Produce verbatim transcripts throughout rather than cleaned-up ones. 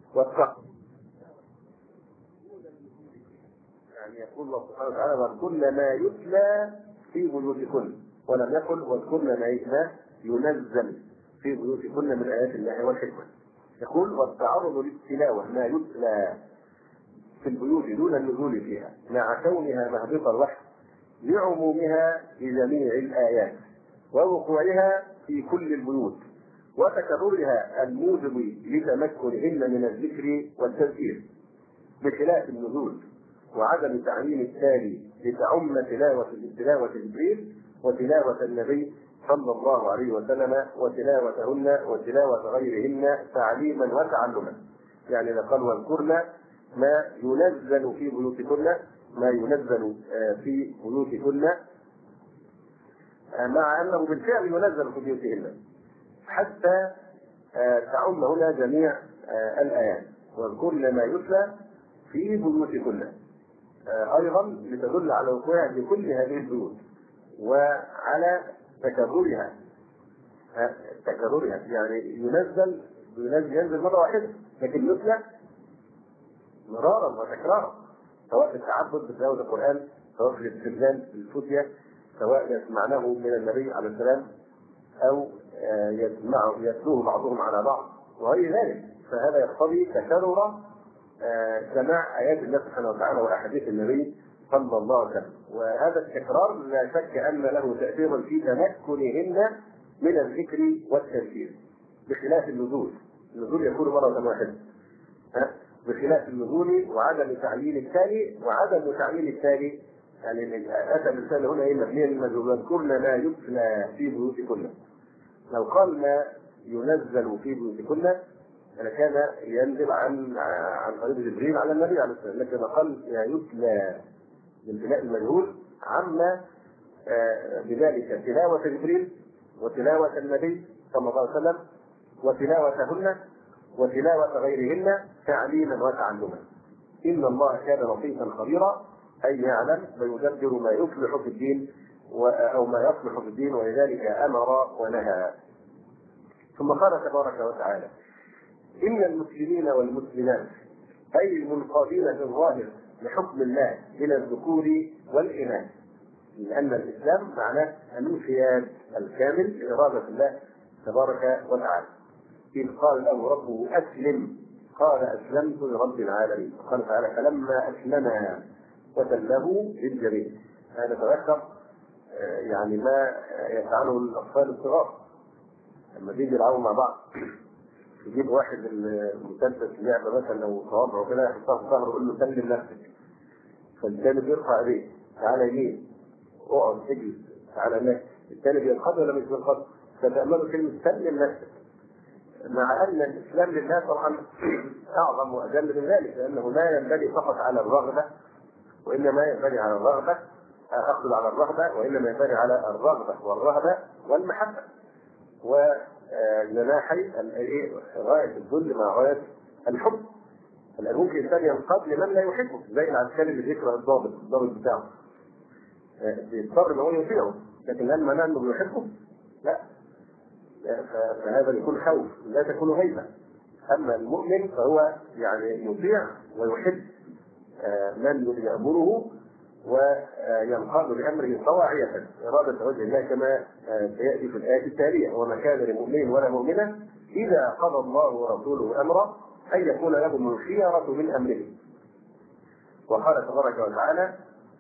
والتقوى. يعني يقول الله سبحانه وتعالى: واذكرن ما يتلى في بيوتكن، ولم يقل واذكرن ما يتلى ينزل في بيوتكن من آيات الله والحكمة. يقول: والتعرض للتلاوة ما يتلى في البيوت دون النزول فيها مع كونها مهبط الوحي لعمومها بجميع الآيات ووقوعها في كل البيوت وتكررها الموجب لتمكنهن من الذكر والتذكير، بخلاف النزول وعدم تعيين التالي لتعم تلاوة تلاوة جبريل وتلاوة النبي صلى الله عليه وسلم وتلاوتهن وتلاوة غيرهن تعليما وتعلما. يعني لقد واذكرن ما ينزل في بيوتكن، ما ينزل في بيوتكن، مع انه بالفعل ينزل في بيوتهن، حتى تعم هنا جميع الايات. واذكرن ما يتلى في بيوتكن ايضا لتدل على وقوعها في كل هذه البيوت وعلى تكررها تكررها يعني ينزل ينزل مره واحده، لكن يتلى مرارا وتكرارا، سواء في التعبد بتلاوة القرآن، سواء في الاستدلال بالفتية، سواء يسمعناه من النبي عليه السلام أو يسمعه يتلوه بعضهم على بعض وغير ذلك. فهذا يقتضي تكرر سماع آيات الله سبحانه وتعالى وأحاديث النبي صلى الله عليه وسلم. وهذا التكرار لا شك أن له تأثير في تمكنهن من الذكر والتذكير، بخلاف النزول. النزول يكون مرة واحدة، بخلاف النزول وعدم تعيين التالي. وعدم تعيين التالي يعني اتى الانسان هنا ايه مبنيا للمجهول: واذكرن ما يتلى في بيوتكن. لو قال ما ينزل في بيوتكن كان ينزل عن عن طريق جبريل على النبي عليه السلام، لكن قال يتلى بانتلاء المجهول عما بذلك تلاوة جبريل وتلاوة النبي صلى الله عليه وسلم وتلاوتهن وتلاوة غيرهن تعليما وتعلما. إن الله كان لطيفا خبيرا، أي يعلم ويدبر ما يصلح في الدين أو ما يصلح في الدين، ولذلك أمر ونهى. ثم قال تبارك وتعالى: إن المسلمين والمسلمات أي المنقادين في الظاهر لحكم الله من الذكور والإناث، لأن الإسلام معناه الانقياد الكامل لإرادة الله تبارك وتعالى. إذ قال له ربه أسلم قال أسلمت لرب العالمين. قال تعالى: فلما أسلما وتله للجبين. هذا تذكر يعني ما يفعله الأطفال الصغار لما بيجي يلعبوا مع بعض، يجيب واحد المسدس لعبة مثلا أو صوابعه كده يحطها في ظهره ويقول له سلم نفسك، فالثاني بيرفع ايديه: تعالى يمين، اقعد اجلس، تعالى هناك. الثاني بينقض ولا مش بينقض؟ فتأملوا كلمة سلم نفسك، مع أن الإسلام لله طبعا أعظم وأجل من ذلك، لأنه لا ينبغي فقط على الرغبة، وإنما ينبغي على الرغبة أخذ على الرغبة، وإنما ينبغي على الرغبة والرهبة والمحبة، وجناحي غاية الذل مع غاية الحب. ممكن الإنسان ينقض لمن لا يحبه، زي العسكري اللي بيكره الضابط الضابط بتاعه بيضطر إن هو يطيعه، لكن لما نال إنه بيحبه لا، فهذا يكون خوف لا تكون هيبة. أما المؤمن فهو يعني يطيع ويحب من يأمره وينقاد بأمره طواعية إرادة وجه الله، كما سيأتي في الآية التالية: وما كان لمؤمن ولا مؤمنة إذا قضى الله ورسوله أمرا أن يكون لهم الخيرة من أمره. وقال تبارك وتعالى: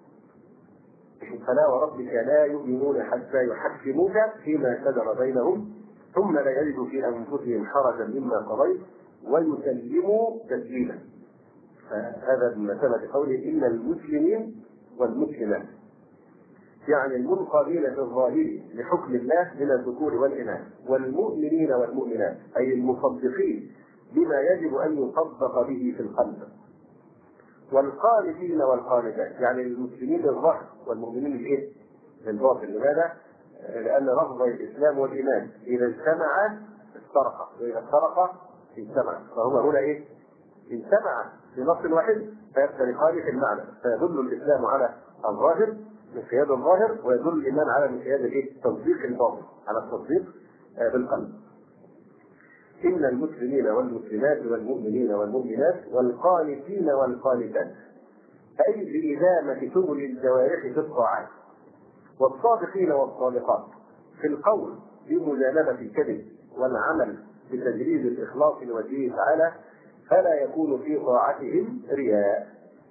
فلا وربك لا يؤمنون حتى يحكموك فيما شجر بينهم ثم لا يجدوا في أنفسهم حرجا مما قضيت ويسلموا تسليما. هذا بمثابة قوله: إن المسلمين والمسلمات، يعني المنقادين في الظاهر لحكم الله من الذكور والإناث، والمؤمنين والمؤمنات أي المصدقين بما يجب أن يصدق به في القلب، والقانتين والقانتات، يعني المسلمين للظاهر والمؤمنين للإيه؟ للباطن. لماذا؟ لأن لفظ الإسلام والإيمان إذا اجتمعا افترقا، وإذا افترقا اجتمعا، فهما هنا إيه؟ اجتمعا في نص واحد فيفترقان في المعنى، فيدل الإسلام على الظاهر انقياد الظاهر، ويدل الإيمان على انقياد الإيه؟ تصديق الباطن، على التصديق بالقلب. إن المسلمين والمسلمات والمؤمنين والمؤمنات والقانتين والقانتات، أي بإدامة سبل الجوارح في الطاعات، والصادقين والصادقات في القول بمجانبة الكذب والعمل بتجريد الإخلاص لوجهه تعالى، فلا يكون في طاعتهم رياء.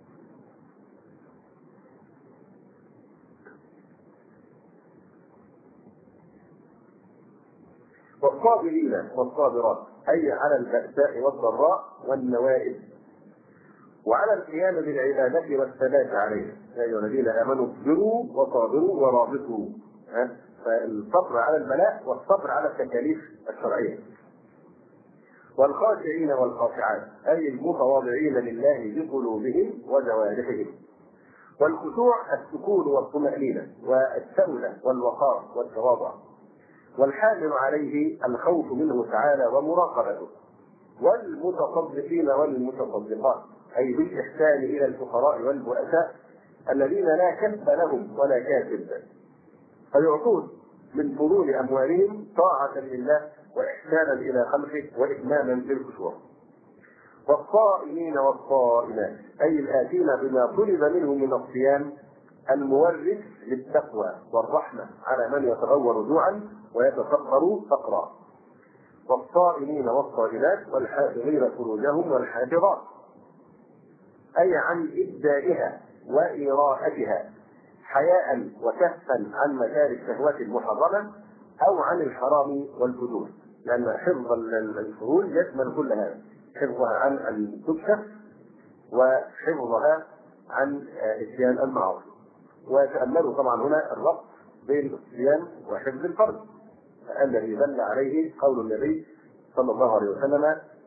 والصابرين والصابرات، أي على البأساء والضراء والنوائب، وعلى القيام بالعبادة والثبات عليها. يا أيها الذين آمنوا اصبروا وصابروا ورابطوا. فالصبر على البلاء والصبر على التكاليف الشرعية. والخاشعين والخاشعات، أي المتواضعين لله بقلوبهم وجوارحهم. والخشوع السكون والطمأنينة والسهولة والوقار والتواضع، والحامل عليه الخوف منه تعالى ومراقبته. والمتصدقين والمتصدقات، أي بالإحسان إلى الفقراء والبؤساء الذين لا كسب لهم ولا كاسب، فيعطون من فضول أموالهم طاعة لله وإحسانا إلى خلقه وإتماما للخشوع. والصائمين والصائمات، أي الآتين بما طلب منهم من الصيام المورث للتقوى والرحمة على من يتغور جوعا ويتصبر فقرا. والصائمين والصائمات والحافظين فروجهم والحافظات، أي عن إبدائها وإراءتها حياء وكفا عن مكاره الشهوات المحرمة أو عن الحرام والفجور، لأن حفظ الفروج يشمل كل هذا، حفظها عن أن تكشف وحفظها عن إتيان المعاصي. وتأملوا طبعا هنا الربط بين الصيام وحفظ الفرج الذي دل عليه قول النبي صلى الله عليه وسلم: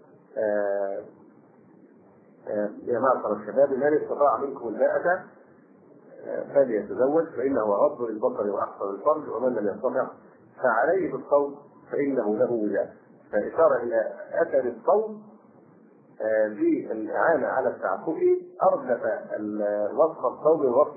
آه آه يا معشر الشباب من استطاع منكم الباءة فليتزوج فإنه غض للبصر وأحسن الفرج، ومن لم يستطع فعليه بالصوم فإنه له وجاء. فإشارة إلى أثر الصوم بالإعانة على التعفف، أردف وصف الصوم ووصف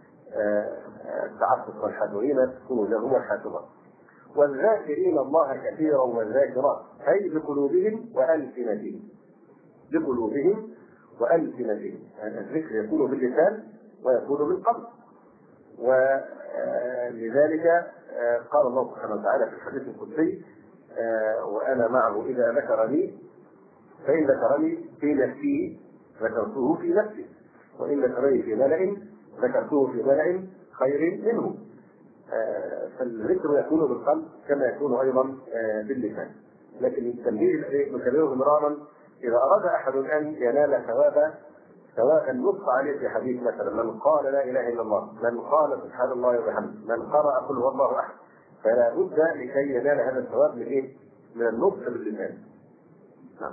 التعفف والحافظين فروجهم والحافظات. والذاكرين الله كثيرا والذاكرات، أي بقلوبهم وألسنتهم، بقلوبهم وألسنتهم، يعني الذكر يكون باللسان ويكون بالقلب. ولذلك قال الله سبحانه وتعالى في الحديث القدسي: وأنا معه إذا ذكرني، فإن ذكرني في نفسي ذكرته في نفسي، وإن ذكرني في ملأ ذكرته في ملأ خير منه. فالذكر يكون بالقلب كما يكون أيضا باللسان. لكن التنبيه نكرره مرارا: إذا أراد أحد أن ينال ثوابا، سواء نص عليه في حديث مثلا من قال لا إله إلا الله، من قال سبحان الله وبحمده، من قرأ قل هو الله أحد، فلا بد لكي ينال هذا الثواب من إيه؟ من النطق باللسان. نعم.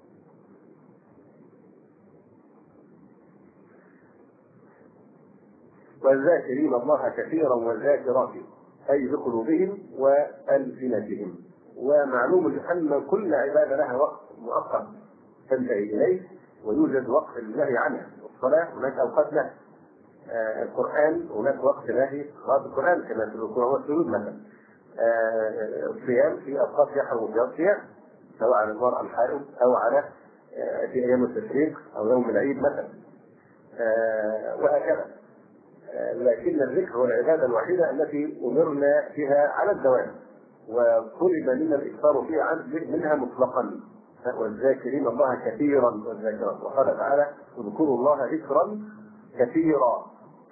والذاكرين الله كثيرا والذاكرات، أي بقلوبهم وألسنتهم. ومعلوم أن كل عبادة لها وقت مؤقت تنتهي إليه، ويوجد وقت للنهي عنها. الصلاة هناك أوقات لها، آه القرآن هناك وقت نهي قراءة القرآن كما في الركوع والسجود مثلا. آه الصيام في أوقات يحرم فيها الصيام، سواء على المرأة الحائض أو على آه في أيام التشريق أو يوم العيد مثلا، آه وهكذا. آه لكن الذكر هو العبادة الوحيدة التي أمرنا فيها على الدوام، وطلب لنا الإكثار فيها منها مطلقا. والذاكرين الله كثيرا والذاكرات، وقال تعالى: اذكروا الله ذكرا كثيرا.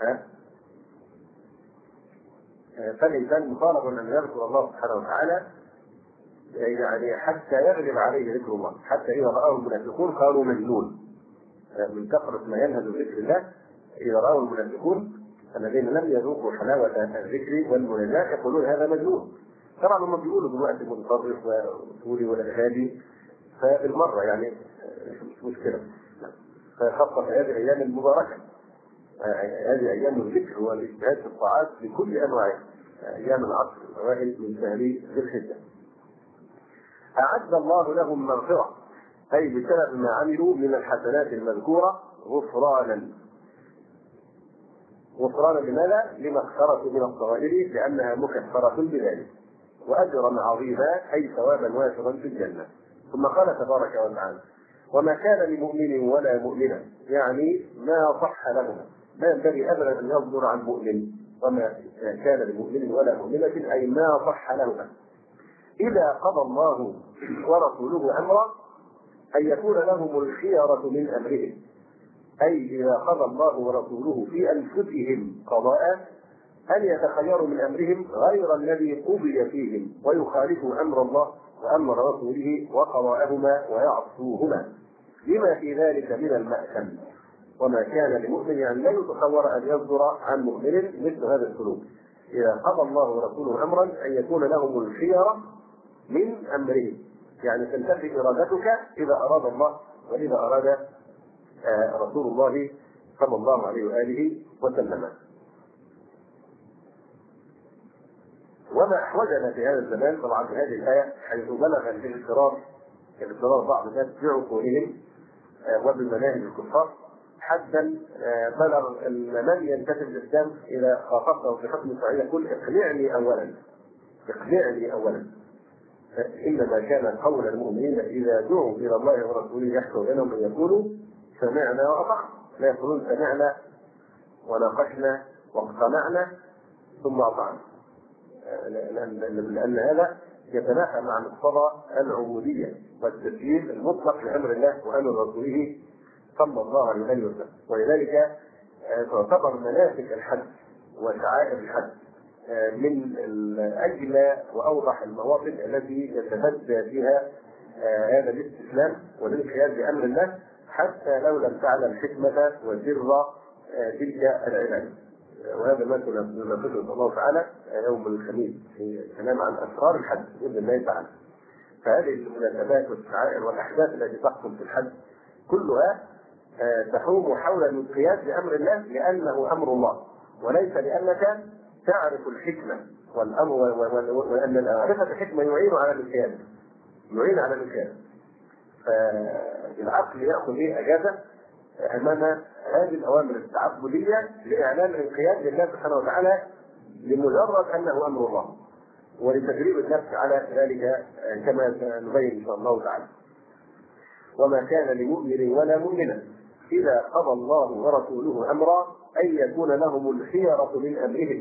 فالإنسان مطالب أن يذكر الله سبحانه وتعالى، يعني حتى يغلب عليه ذكر الله، حتى إذا رآه المنافقون قالوا مجنون، من كثرة ما ينهز ذكر الله. إذا رآه المنافقون الذين لم يذوقوا حلاوة الذكر والمناجاة يقولون هذا مجنون. طبعا هم بيقولوا دلوقتي متطرف وسوري والإرهابي، فبالمرة يعني مش مشكلة. فخاصة في هذه الأيام المباركة، هذه أيام الذكر والاجتهاد في الطاعات بكل أنواعها، أيام العصر الأوائل من شهر ذي الحجة. أعد الله لهم مغفرة، أي بسبب ما عملوا من الحسنات المذكورة غفرانا. غفرانا لماذا؟ لما اخترت من الصغائر لأنها مكفرة بذلك. وأجرا عظيما، أي ثوابا وافرا في الجنة. ثم قال تبارك وتعالى: وما كان لمؤمن ولا مؤمنة، يعني ما صح لهما، ما ينبغي ابدا ان يصدر عن مؤمن، وما كان لمؤمن ولا مؤمنة اي ما صح لهما، اذا قضى الله ورسوله امرا ان يكون لهم الخيرة من امرهم، اي اذا قضى الله ورسوله في انفسهم قضاء ان يتخيروا من امرهم غير الذي قضي فيهم ويخالفوا امر الله وامر رسوله وقضاءهما ويعصوهما، لما في ذلك من المأثم. وما كان لمؤمن يعني لا يتصور ان يصدر عن مؤمن مثل هذا السلوك، اذا قضى الله ورسوله امرا ان يكون لهم الخيرة من امرهم، يعني تنتفي ارادتك اذا اراد الله واذا اراد رسول الله صلى الله عليه واله وسلم. وما احوجنا في هذا الزمان طبعا في هذه الايه حيث بلغ الاغترار اغترار بعض الناس بعقولهم وبمناهج الكفار حتى بلغ من ينتسب الاسلام اذا خاطبته في حكم الشرعيه يقول: اقنعني اولا اقنعني اولا. انما كان قول المؤمنين اذا دعوا الى الله ورسوله يحكم بينهم ان يقولوا سمعنا واطعنا، لا يقولون سمعنا وناقشنا واقتنعنا ثم اطعنا، لان لان هذا يتنافى مع مقتضى العبوديه والتسليم المطلق لامر الله وامر رسوله صلى الله عليه وسلم. ولذلك تعتبر مناسك الحج وشعائر الحج من اجل واوضح المواطن التي يتبدى فيها هذا الاستسلام والانقياد بامر الله، حتى لو لم تعلم حكمه وسر تلك العباده. وهذا ما نناقشه الله تعالى يوم الخميس في كلام عن اسرار الحج باذن الله تعالى. فهذه المناسبات والشعائر والاحداث التي تحصل في الحج كلها تحوم حول الانقياد بامر الله لانه امر الله، وليس لانك تعرف الحكمه والامر، وان معرفه الحكمه يعين على الانقياد يعين على الانقياد فالعقل ياخذ ايه اجازه امام هذه الاوامر التعبديه لاعلان الانقياد لله سبحانه وتعالى لمجرد انه امر الله، ولتدريب النفس على ذلك كما سنبين ان شاء الله تعالى. وما كان لمؤمن ولا مؤمنة اذا قضى الله ورسوله امرا ان يكون لهم الخيرة من امرهم،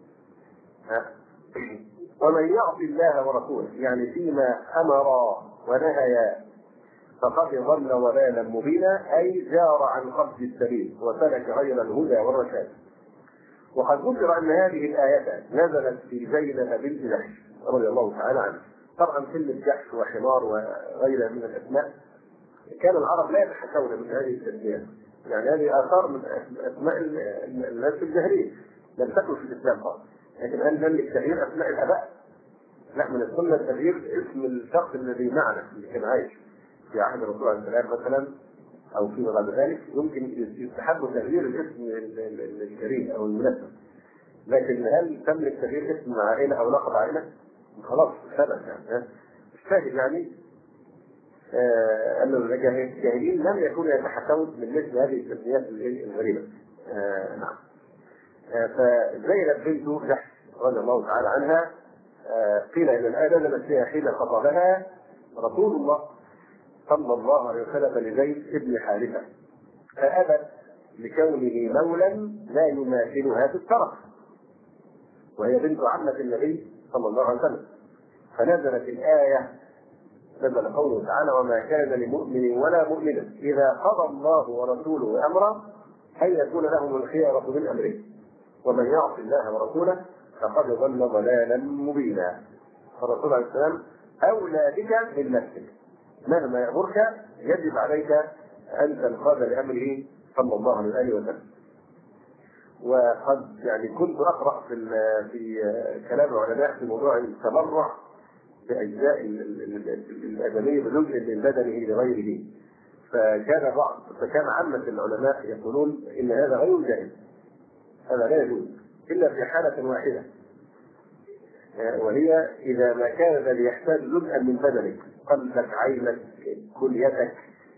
ومن يعص الله ورسوله يعني فيما امرا ونهيا فقد ضل ضلالا مبينا، اي جار عن قصد السبيل وسلك غير الهدى والرشاد. وقد ذكر ان هذه الايات نزلت في زينب بنت جحش رضي الله تعالى عنها. طبعا كلمه جحش وحمار وغيرها من الاسماء كان العرب لا يتحكون من هذه التسميات، يعني هذه اثار من اسماء الناس في الجاهليه لم تكن في الاسلام خالص، لكن هل ذلك تغيير اسماء الاباء؟ لا، من السنه تغيير اسم الشخص الذي معنا اللي كان عايش في عهد الرسول عليه السلام مثلا او فيما بعد ذلك، يمكن يستحب تغيير الاسم الكريم او المناسب، لكن هل تملك تغيير اسم عائله او لقب عائله؟ خلاص ثبت يعني. الشاهد يعني آه ان الجاهلين لم يكونوا يتحكمون من مثل هذه التسميات الغريبه. آه نعم. آه فزينب بنت جحش رضي الله تعالى عنها آه قيل ان الايه نزلت فيها حين خطبها رسول الله صلى الله عليه وسلم لزيد بن حارثه، فابت لكونه مولا لا يماثلها في الشرف، وهي بنت عمه النبي صلى الله عليه وسلم. فنزلت الايه، نزل قوله تعالى: وما كان لمؤمن ولا مؤمنة اذا قضى الله ورسوله امرا ان يكون لهم الخيرة من امره ومن يعص الله ورسوله فقد ضل ضلالا مبينا. فالرسول عليه السلام اولى بك من نفسك، مهما يامرك يجب عليك ان تنقاد لامره صلى الله عليه وسلم. وقد يعني كنت اقرا في في كلام العلماء في موضوع التبرع باجزاء الادميه بجزء من بدنه لغيره، فكان بعض فكان عامه العلماء يقولون ان هذا غير جائز، هذا لا يجوز الا في حاله واحده، وهي اذا ما كان الذي يحتاج جزءا من بدنك، قلبك، عينك، كليتك،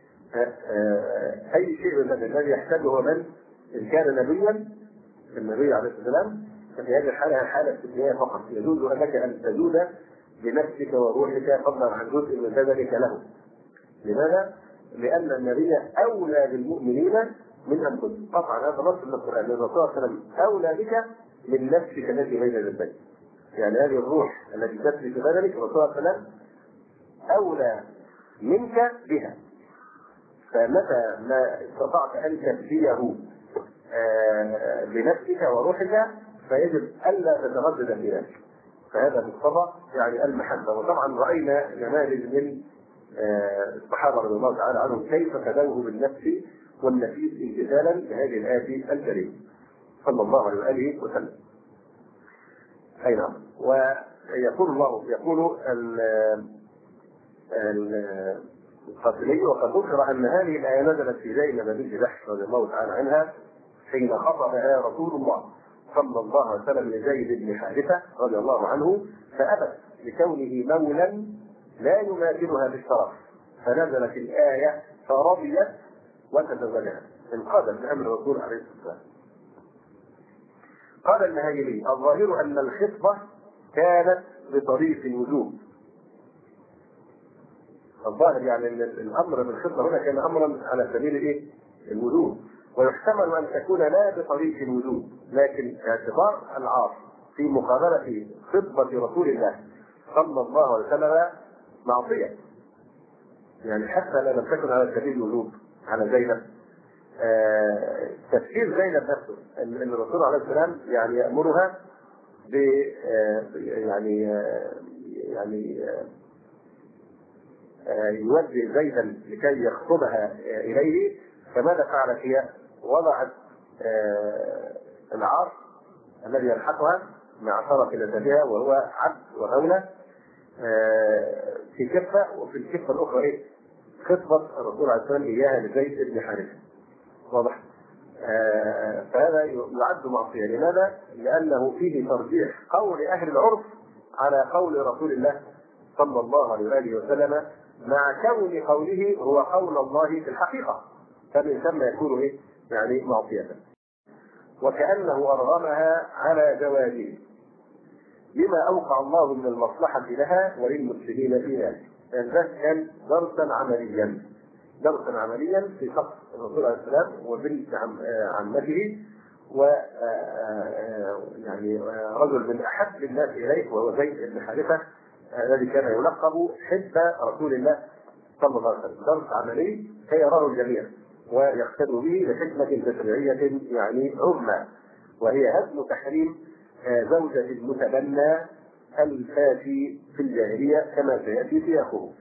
اي شيء من الذي يحتاجه من ان كان نبيا النبي عليه السلام، ففي هذه الحاله حاله استثنائيه فقط يجوز لك ان تزود بنفسك وروحك فضلا عن جزء من بدنك له. لماذا؟ لأن النبي أولى بالمؤمنين من أنفسهم. طبعا هذا نص من القرآن، لأن الرسول صلى الله عليه وسلم أولى بك من نفسك التي بين جنبيك. يعني هذه الروح التي تسري في بدنك الرسول صلى الله عليه وسلم أولى منك بها. فمتى ما استطعت أن تفديه بنفسك وروحك فيجب ألا تتردد في ذلك. فهذا مقتضى يعني المحبة. وطبعا رأينا نماذج من الصحابة رضي الله تعالى عنهم كيف فدوه بالنفس والنفيس امتثالا لهذه الآية الكريمة صلى الله عليه وآله وسلم. أي نعم. ويقول الله يقول القاسمي وقد ذكر أن هذه الآية نزلت في زينب بنت جحش رضي الله تعالى عنها حين خطبها رسول الله صلى الله عليه وسلم لزيد بن حارثة رضي الله عنه فأبت لكونه مولا لا يماثلها بالشرف، فنزلت الآية فرضيت وتزوجها انقادت بأمر الرسول عليه الصلاة والسلام. قال المهاجري الظاهر أن الخطبة كانت بطريق الوجوب. الظاهر يعني أن الأمر بالخطبة هنا كان أمرا على سبيل إيه؟ الوجوب، ويحتمل أن تكون لا بطريق الوجوب، لكن اعتبار العار في مقابلة خطبة رسول الله صلى الله عليه وسلم معصية. يعني حتى لو لم تكن على سبيل الوجوب على زينب، آه تفسير زينب نفسه ان الرسول عليه السلام يعني يأمرها ب آه يعني آه يعني آه يوجه زيدا لكي يخطبها آه اليه. فماذا فعلت هي؟ وضعت آه العار الذي يلحقها مع شرف نسبها وهو عبد وهونه آه في كفه، وفي الكفه الاخرى ايه؟ خطبه الرسول عليه السلام اياها لزيد بن حارثه. واضح؟ آه فهذا يعد معصيه. لماذا؟ لانه فيه ترجيح قول اهل العرف على قول رسول الله صلى الله عليه واله وسلم، مع كون قوله هو قول الله في الحقيقه، فمن ثم يكون ايه؟ يعني معصيه. وكانه ارغمها على زواجه لما اوقع الله من المصلحه لها وللمسلمين في ذلك. يعني ذلك كان درسا عمليا درسا عمليا في شخص الرسول عليه السلام وبنت عمته، و يعني رجل من احب الناس اليه وهو زيد بن حارثه الذي كان يلقب حب رسول الله صلى الله عليه وسلم. درس عملي سيراه الجميع ويقتدوا به لحكمه تشريعيه يعني عظمى، وهي هدم تحريم زوجة المتبنى الفاشي في الجاهلية كما سيأتي سياقه.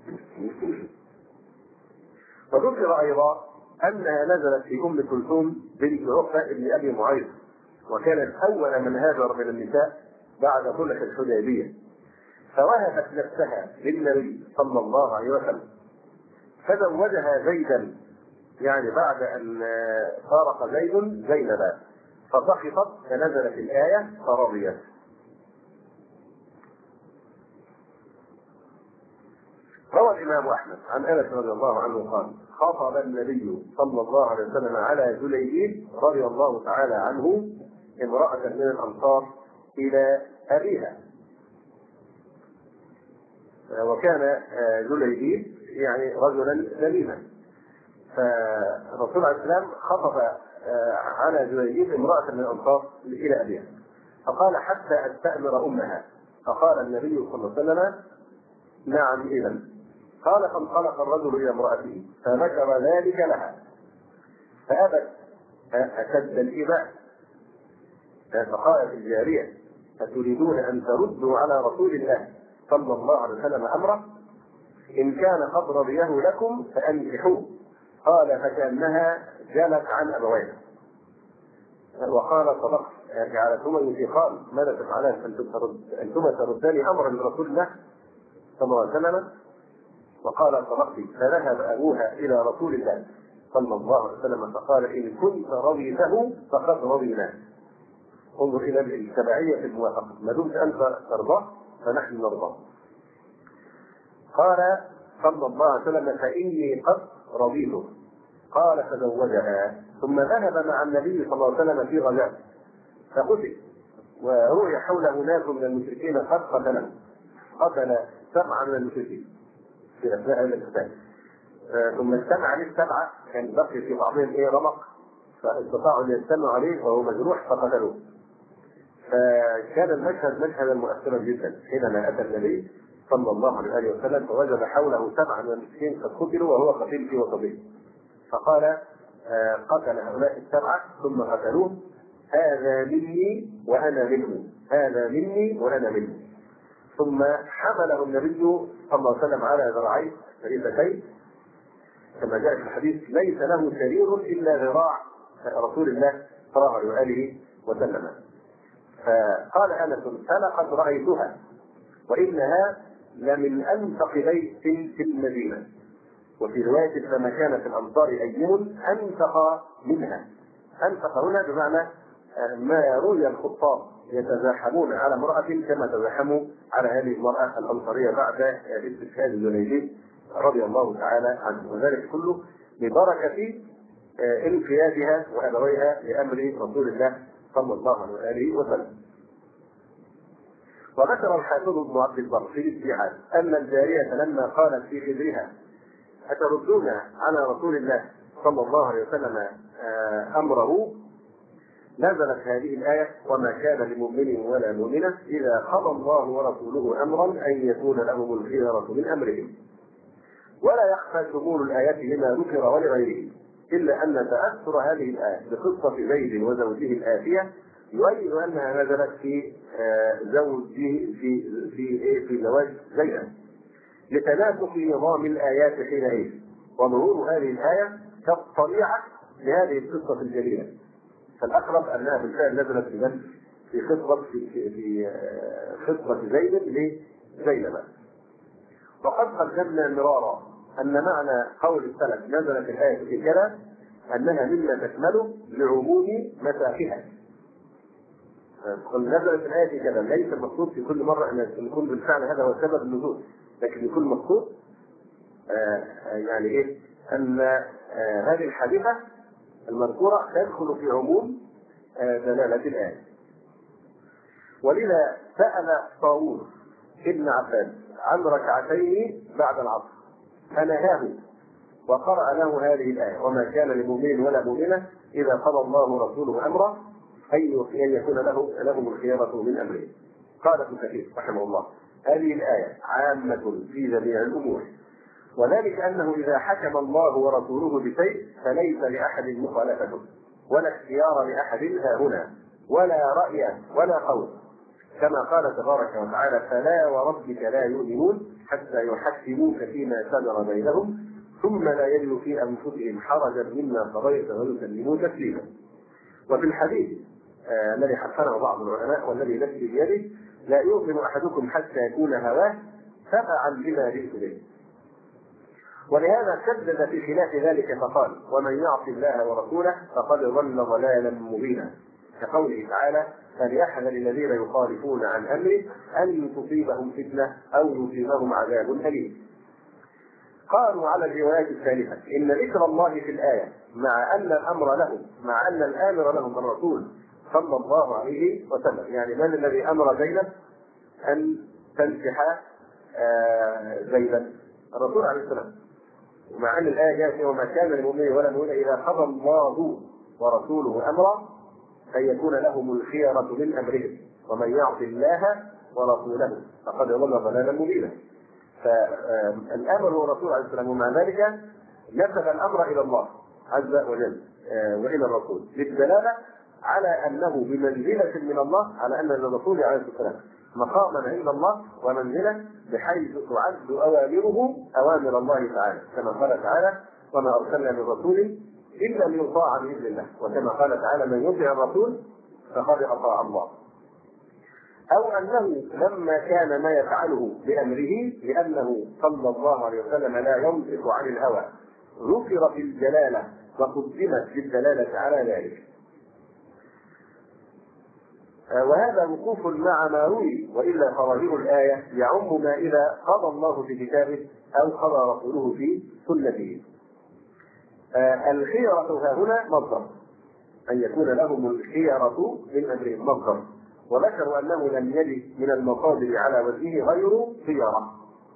وذكر أيضا أنها نزلت في أم كلثوم بنت عقبة بن أبي معيط، وكانت أول من هاجر من النساء بعد صلح الحديبية، فوهبت نفسها للنبي صلى الله عليه وسلم فزوجها زيدا، يعني بعد أن فارق زيد زينبا فسخطت فنزلت الآية فرضيت. روى الإمام أحمد عن أنس رضي الله عنه قال خطب النبي صلى الله عليه وسلم على جليبيب رضي الله تعالى عنه امرأة من الأنصار إلى أبيها. وكان جليبيب يعني رجلا ذميما، فالرسول عليه السلام خطب على جليبيب امرأة من الأنصار إلى أبيها، فقال حتى أستأمر أمها، فقال النبي صلى الله عليه وسلم نعم إذن. قال فانطلق الرجل إلى امرأته فذكر ذلك لها فأبت أشد الإباء، فقالت الجارية أتريدون أن تردوا على رسول الله صلى الله عليه وسلم أمره؟ إن كان قد رضيه لكم فأنكحوه. قال فكأنها جلت عن أبويها وقال صدقت، جعلتهما ينفقان ماذا تفعلان أنتما تردان أمرا لرسول الله صلى الله عليه وسلم؟ وقال صدقت. فذهب أبوها إلى رسول الله صلى الله عليه وسلم فقال إن كنت رضيته فقد رضيناه. انظر إلى التبعية في الموافقة، ما دمت أنت ترضاه فنحن نرضاه. قال صلى الله عليه وسلم فإني قد رضيته. قال فزوجها، ثم ذهب مع النبي صلى الله عليه وسلم في غزاة فقتل، ورؤي حوله ناس من المشركين قد قتلوا. قتل سبعة من المشركين في أثناء القتال. ثم اجتمع عليه السبعة، كان بقي في بعضهم إيه رمق، فاستطاعوا أن يجتمعوا عليه وهو مجروح فقتلوه. فكان المشهد مشهدا مؤثرا جدا حينما أتى النبي صلى الله عليه وسلم فوجد حوله سبعة من المشركين قد قتلوا وهو قتيل في وسطهم، فقال قتل هؤلاء السبعة ثم قتلوه، هذا مني وأنا منه، هذا مني وأنا منه. ثم حمله النبي صلى الله عليه وسلم على ذراعيه فريستين كما جاء في الحديث: ليس له سرير إلا ذراع رسول الله صلى الله عليه وسلم. فقال أنس: فلقد رأيتها وإنها لمن أنفق بيت في المدينة. وفي رواية: فما كان في الأمصار أيم أنفق منها. أنفق هنا بمعنى ما روي الخطاب يتزاحمون على امرأة كما تزاحموا على هذه المرأة الأنصارية بعد استشهاد الجنيدي رضي الله تعالى عنه، وذلك كله ببركة انقيادها وأبويها لأمر رسول الله صلى الله عليه وسلم. وذكر الحافظ ابن عبد البر في الاستيعاب أن الجارية لما قالت في خدرها: أتردون على رسول الله صلى الله عليه وسلم أمره، نزلت هذه الآية: وما كان لمؤمن ولا مؤمنة إذا قضى الله ورسوله أمرا أن يكون لهم الخيرة من أمرهم. ولا يخفى شمول الآيات لما ذكر ولغيره، إلا أن تأثر هذه الآية بقصة زيد وزوجه الآتية يؤيد أنها نزلت في زوجه في في في زواج زينب، لتناسق نظام الآيات حينئذ، وظهور هذه الآية كالطليعة لهذه القصة الجليلة. فالأقرب أنها بالفعل نزلت في في خطبة في في خطبة زيد لزينب. وقد قدمنا مرارا أن معنى قول السلف نزلت الآية في كذا أنها مما تشمله لعموم مساحها. نزلت الآية في كذا ليس المقصود في كل مرة أن يكون بالفعل هذا هو سبب النزول، لكن يكون مقصود آه يعني إيه أن آه هذه الحادثة المذكورة تدخل في عموم آه دلالة الآية. ولذا سأل طاووس ابن عباس عن ركعتين بعد العصر فنهاه وقرأ له هذه الآية: وما كان لمؤمن ولا مؤمنة إذا قضى الله ورسوله أمرا أن يكون له لهم الخيرة من أمره. قال ابن كثير رحمه الله: هذه الآية عامة في جميع الأمور، وذلك أنه إذا حكم الله ورسوله بشيء فليس لأحد مخالفته ولا اختيار لأحد ها هنا ولا رأي ولا قول، كما قال تبارك وتعالى: فلا وربك لا يؤمنون حتى يحكموك فيما شجر بينهم ثم لا يجدوا في أنفسهم حرجا مما قضيت ويسلموا تسليما. وفي الحديث آه الذي حسنه بعض العلماء والذي نفسي بيده: لا يؤمن أحدكم حتى يكون هواه تبعا لما جئت به. ولهذا شدد في خلاف ذلك فقال: ومن يعص الله ورسوله فقد ضل ضلالا مبينا، كقوله تعالى: فليحذر الذين يخالفون عن امره ان تصيبهم فتنه او يصيبهم عذاب اليم. قالوا على الروايات الثالثه ان ذكر الله في الايه مع ان الامر له مع ان الامر لهم الرسول صلى الله عليه وسلم، يعني من الذي امر زينب ان تنكح زيدا؟ الرسول عليه السلام. ومع ان الايه جاءت: وما كان للمؤمن ولا مؤمنة اذا قضى الله ورسوله امرا ان يكون لهم الخيرة من امرهم ومن يعص الله ورسوله فقد ضل ضلالا مبينا. فالامر هو الرسول عليه السلام، ومع ذلك نسب الامر الى الله عز وجل والى الرسول للدلاله على انه بمنزله من الله، على ان الرسول عليه السلام مقاما عند الله ومنزله بحيث تعد اوامره اوامر الله تعالى، كما قال تعالى: وما ارسلنا من رسول الا ليطاع باذن الله، وكما قال تعالى: من يطع الرسول فقد اطاع الله. او انه لما كان ما يفعله بامره لانه صلى الله عليه وسلم لا ينطق عن الهوى ذكر في الجلاله وقدمت بالدلاله على ذلك. وهذا وقوف مع ما روي، والا فظاهر الايه يعم ما اذا قضى الله في كتابه او قضى رسوله في سنته. الخيرة ها هنا مصدر، ان يكون لهم الخيرة من امرهم مصدر، وذكروا أنه لم يجد من المصادر على وجهه غير خيارة.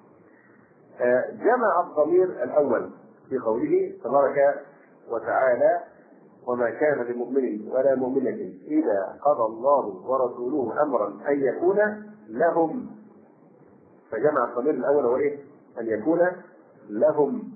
جمع الضمير الأول في قوله تبارك وتعالى: وما كان لمؤمن ولا مؤمنة إذا قضى الله ورسوله أمرا أن يكون لهم. فجمع الضمير الأول هو إيه؟ أن يكون لهم،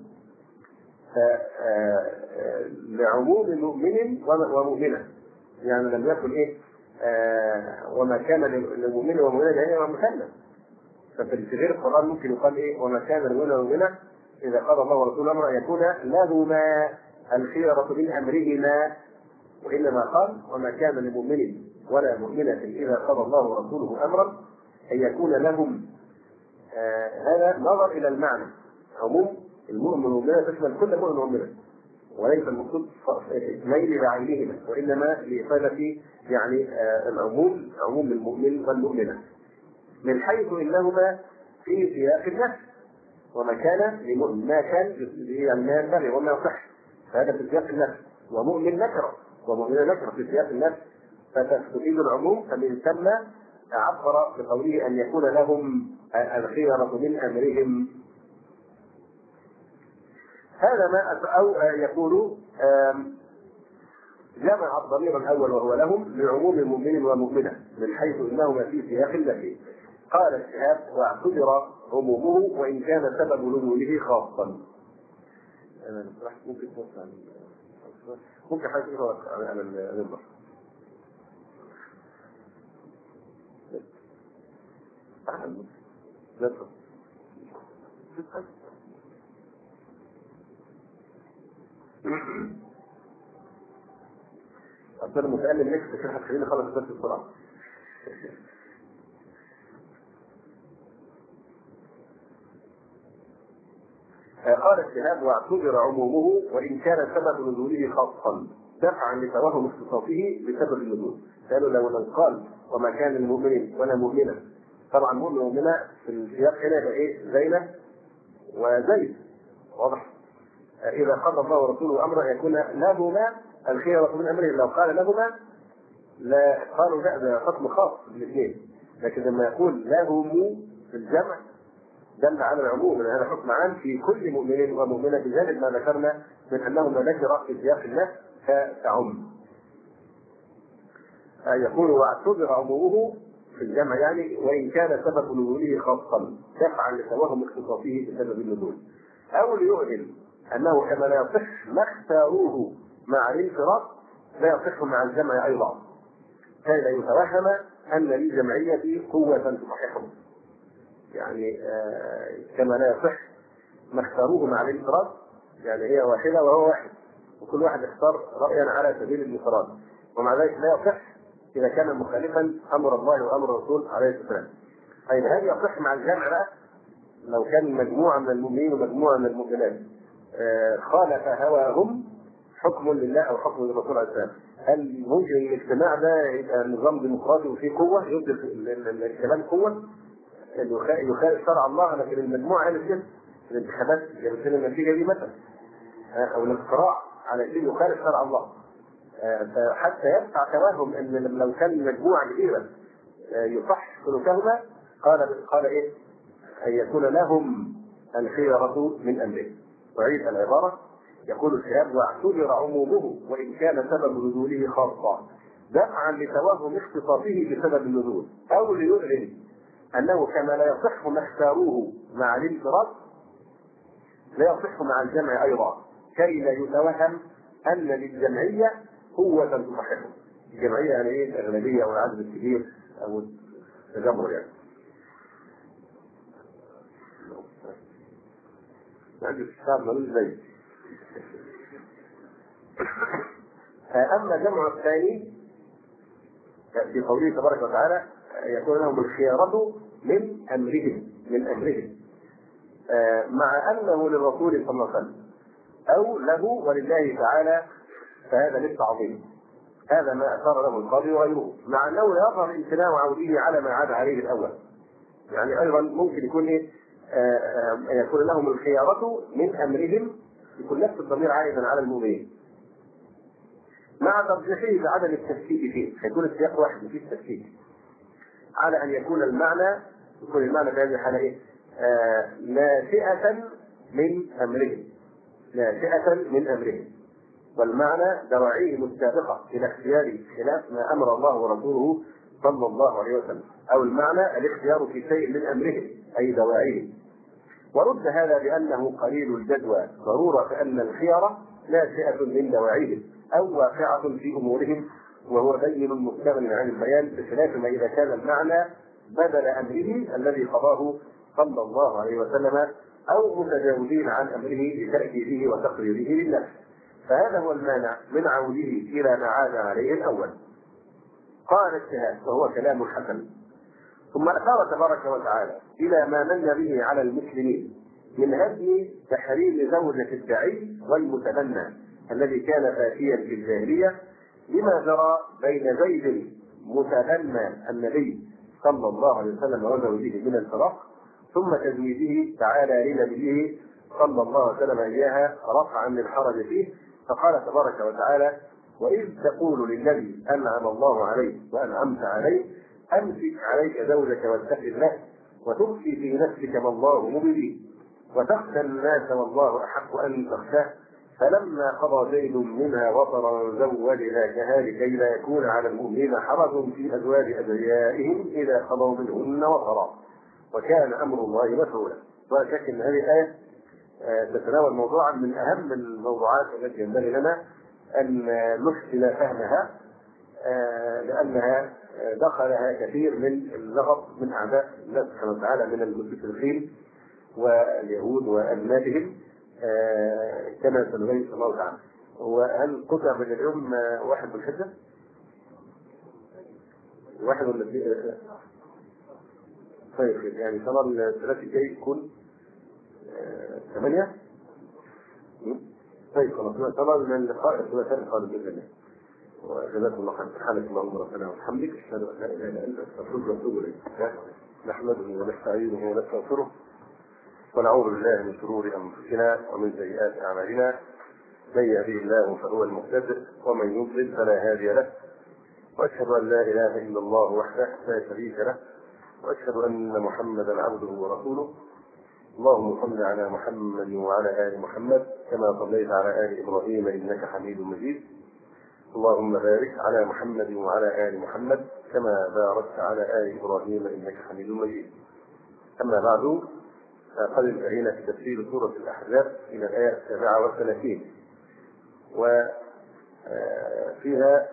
لعموم مؤمن ومؤمنة، يعني لم يكن إيه آه وما كان لمؤمن ومؤمنة يعني مثنى. ففي غير القرآن ممكن يقال إيه؟ وما كان لمؤمن ومؤمنة إذا قضى الله ورسوله أمرا أن يكون لهما الخيرة من أمرهما، وإنما قال وما كان لمؤمن ولا مؤمنة إذا قضى الله ورسوله أمرا أن يكون لهم. آه هذا نظر إلى المعنى، عموم المؤمن والمؤمنة تشمل كل مؤمن ومؤمنة، وليس المقصود اثنين بعينهما، وإنما لإفادة يعني آه العموم، عموم المؤمن والمؤمنة، من حيث إنهما في سياق النفس. وما كان لمؤمن ما كان يعني ما ينبغي وما يصح، فهذا في سياق النفس، ومؤمن نكرة ومؤمن نكرة في سياق النفس، فتفيد العموم. فمن ثم عبر بقوله أن يكون لهم الخيرة من أمرهم. هذا ما أو يقول جمع الضمير الأول وهو لهم لعموم المؤمن والمؤمنة من حيث إنهما في سياق النفي. قال الشهاب: واعتبر عمومه وإن كان سبب نزوله خاصا. ممكن توسع ممكن حاجة على المنبر. أصدر المتألم نكس عشان هتخليني خلص الدرس بسرعة. قال الشهاب: واعتبر عمومه وإن كان سبب نزوله خاصا دفعا لتوهم اختصاصه بسبب النزول. قالوا لو قال وما كان للمؤمنين ولا مؤمنة، طبعا مؤمن ومؤمنة في السياق هنا يبقى ايه؟ زينب وزيد، واضح؟ إذا قضى الله ورسوله أمرا يكون لهما الخيرة من أمره. لو قال لهما لا قالوا لا، ده حكم خاص بالاثنين، لكن لما يقول لهم في الجمع دل على العموم، هذا حكم عام في كل مؤمن ومؤمنة، بجانب ما ذكرنا من أنهما نكرة في سياق النفس فتعم. يقول: واعتبر عمومه في الجمع يعني وإن كان سبب نزوله خاصا دفعا لتوهم اختصاصه بسبب النزول، أو ليعلن أنه كما لا يصح ما اختاروه مع الانفراد لا يصح مع الجمع أيضا، كي لا يتوهم أن للجمعية قوة تصححه. يعني آه كما لا يصح ما اختاروه مع الانفراد، يعني هي واحدة وهو واحد وكل واحد اختار رأيا على سبيل الانفراد، ومع ذلك لا يصح إذا كان مخالفا أمر الله وأمر الرسول عليه السلام. طيب هل يصح مع الجمع بقى لو كان مجموعة من المؤمنين ومجموعة من المؤمنات آه خالف هواهم حكم لله أو حكم للرسول عليه السلام؟ هل ممكن الاجتماع ده يبقى نظام ديمقراطي وفيه قوة يدي الكلام قوة يخالف شرع الله، لكن المجموعة قالت كده الانتخابات جابت لنا النتيجة دي مثلا، أو الاقتراع على شيء يخالف شرع الله، فحتى يدفع توهم ان لو كان مجموعة كبيرة يصح سلوكهما قال قال ايه؟ ان يكون لهم الخيرة من امره. وعيد العبارة. يقول الشهاب: واعتبر عمومه وان كان سبب نزوله خاصا دفعا لتوهم اختصاصه بسبب النزول، او ليعلن انه كما لا يصح ما اختاروه مع الانفراد لا يصح مع الجمع ايضا، كي لا يتوهم ان للجمعية قوة تصححه. الجمعية يعني ايه؟ الأغلبية او العدد الكبير او التجمع يعني. عندي الشعب ملوش زي. أما جمع الثاني في قوله تبارك وتعالى يكون لهم الخيارة من أمرهم من أمرهم مع أنه للرسول صلى الله عليه وسلم أو له ولله تعالى، فهذا لسه عظيم. هذا ما أثار له القاضي وغيره، مع أنه لا يظهر امتناع عوده على ما عاد عليه الأول. يعني أيضا ممكن يكون إيه؟ يكون لهم الخيارة من أمرهم، يكون نفس الضمير عائدا على المؤمنين، مع ترجيحه بعدم التشكيك فيه، هيكون السياق واحد مفيش تشكيك. على أن يكون المعنى يكون المعنى في هذه الحالة إيه؟ آه ناشئة من أمرهم ناشئة من أمرهم والمعنى دواعيهم السابقة إلى اختيار خلاف ما أمر الله ورسوله صلى الله عليه وسلم، أو المعنى الاختيار في شيء من أمرهم أي دواعيهم. ورد هذا بأنه قليل الجدوى ضرورة أن الخيار ناشئة من دواعيهم أو واقعة في أمورهم، وهو بين مستغن عن البيان بخلاف ما إذا كان المعنى بدل أمره الذي قضاه صلى الله عليه وسلم أو متجاوزين عن أمره لتأكيده وتقريره للنفس. فهذا هو المانع من عوده إلى ما عاد عليه الأول. قال اجتهاد وهو كلام حسن. ثم أشار تبارك وتعالى إلى ما من به على المسلمين من هدم تحريم زوجة الداعي والمتبنى الذي كان فاشيا في الجاهلية، لما جرى بين زيد متبنى النبي صلى الله عليه وسلم وزوجه من الفراق، ثم تزويجه تعالى لنبيه صلى الله عليه وسلم إياها رفعا للحرج فيه. فقال تبارك وتعالى: وإذ تقول للذي أنعم الله عليه وأنعمت عليه أمسك عليك زوجك واتق الله وتخفي في نفسك ما الله مبديه وتخشى الناس والله أحق أن تخشاه فلما قضى زيد منها وطرا زوجناكها لكي لا يكون على المؤمنين حرج في أزواج أدعيائهم إذا قضوا منهن وطرا وكان أمر الله مفعولا. ولا شك أن هذه الآية تتناول موضوعا من أهم الموضوعات التي ينبغي لنا أن نحسن فهمها، لأنها دخلها كثير من اللغط من أعداء الله سبحانه وتعالى من المستشرقين واليهود وأبنائهم كما سنبين الله تعالى. وهل قطع من اليوم واحد بالحجة؟ واحد ولا طيب يعني صلاة الثلاث الجاي يكون ثمانية؟ طيب خلاص صلاة من اللقاء الثلاثاء القادم بإذن الله. وجزاكم الله خير. سبحانك اللهم ربنا وبحمدك أشهد أن لا إله إلا أنت أستغفرك وأتوب إليك. نحمده ونستعينه ونستغفره ونعوذ بالله من شرور أنفسنا ومن سيئات أعمالنا، من يهده الله فهو المهتد ومن يضلل فلا هادي له، وأشهد أن لا إله إلا الله وحده لا شريك له، وأشهد أن محمدا عبده ورسوله. اللهم صل على محمد وعلى آل محمد كما صليت على آل إبراهيم إنك حميد مجيد. اللهم بارك على محمد وعلى آل محمد كما باركت على آل إبراهيم إنك حميد مجيد. أما بعد، قد انتهينا في تفسير سورة الأحزاب إلى الآية السابعة والثلاثين، وفيها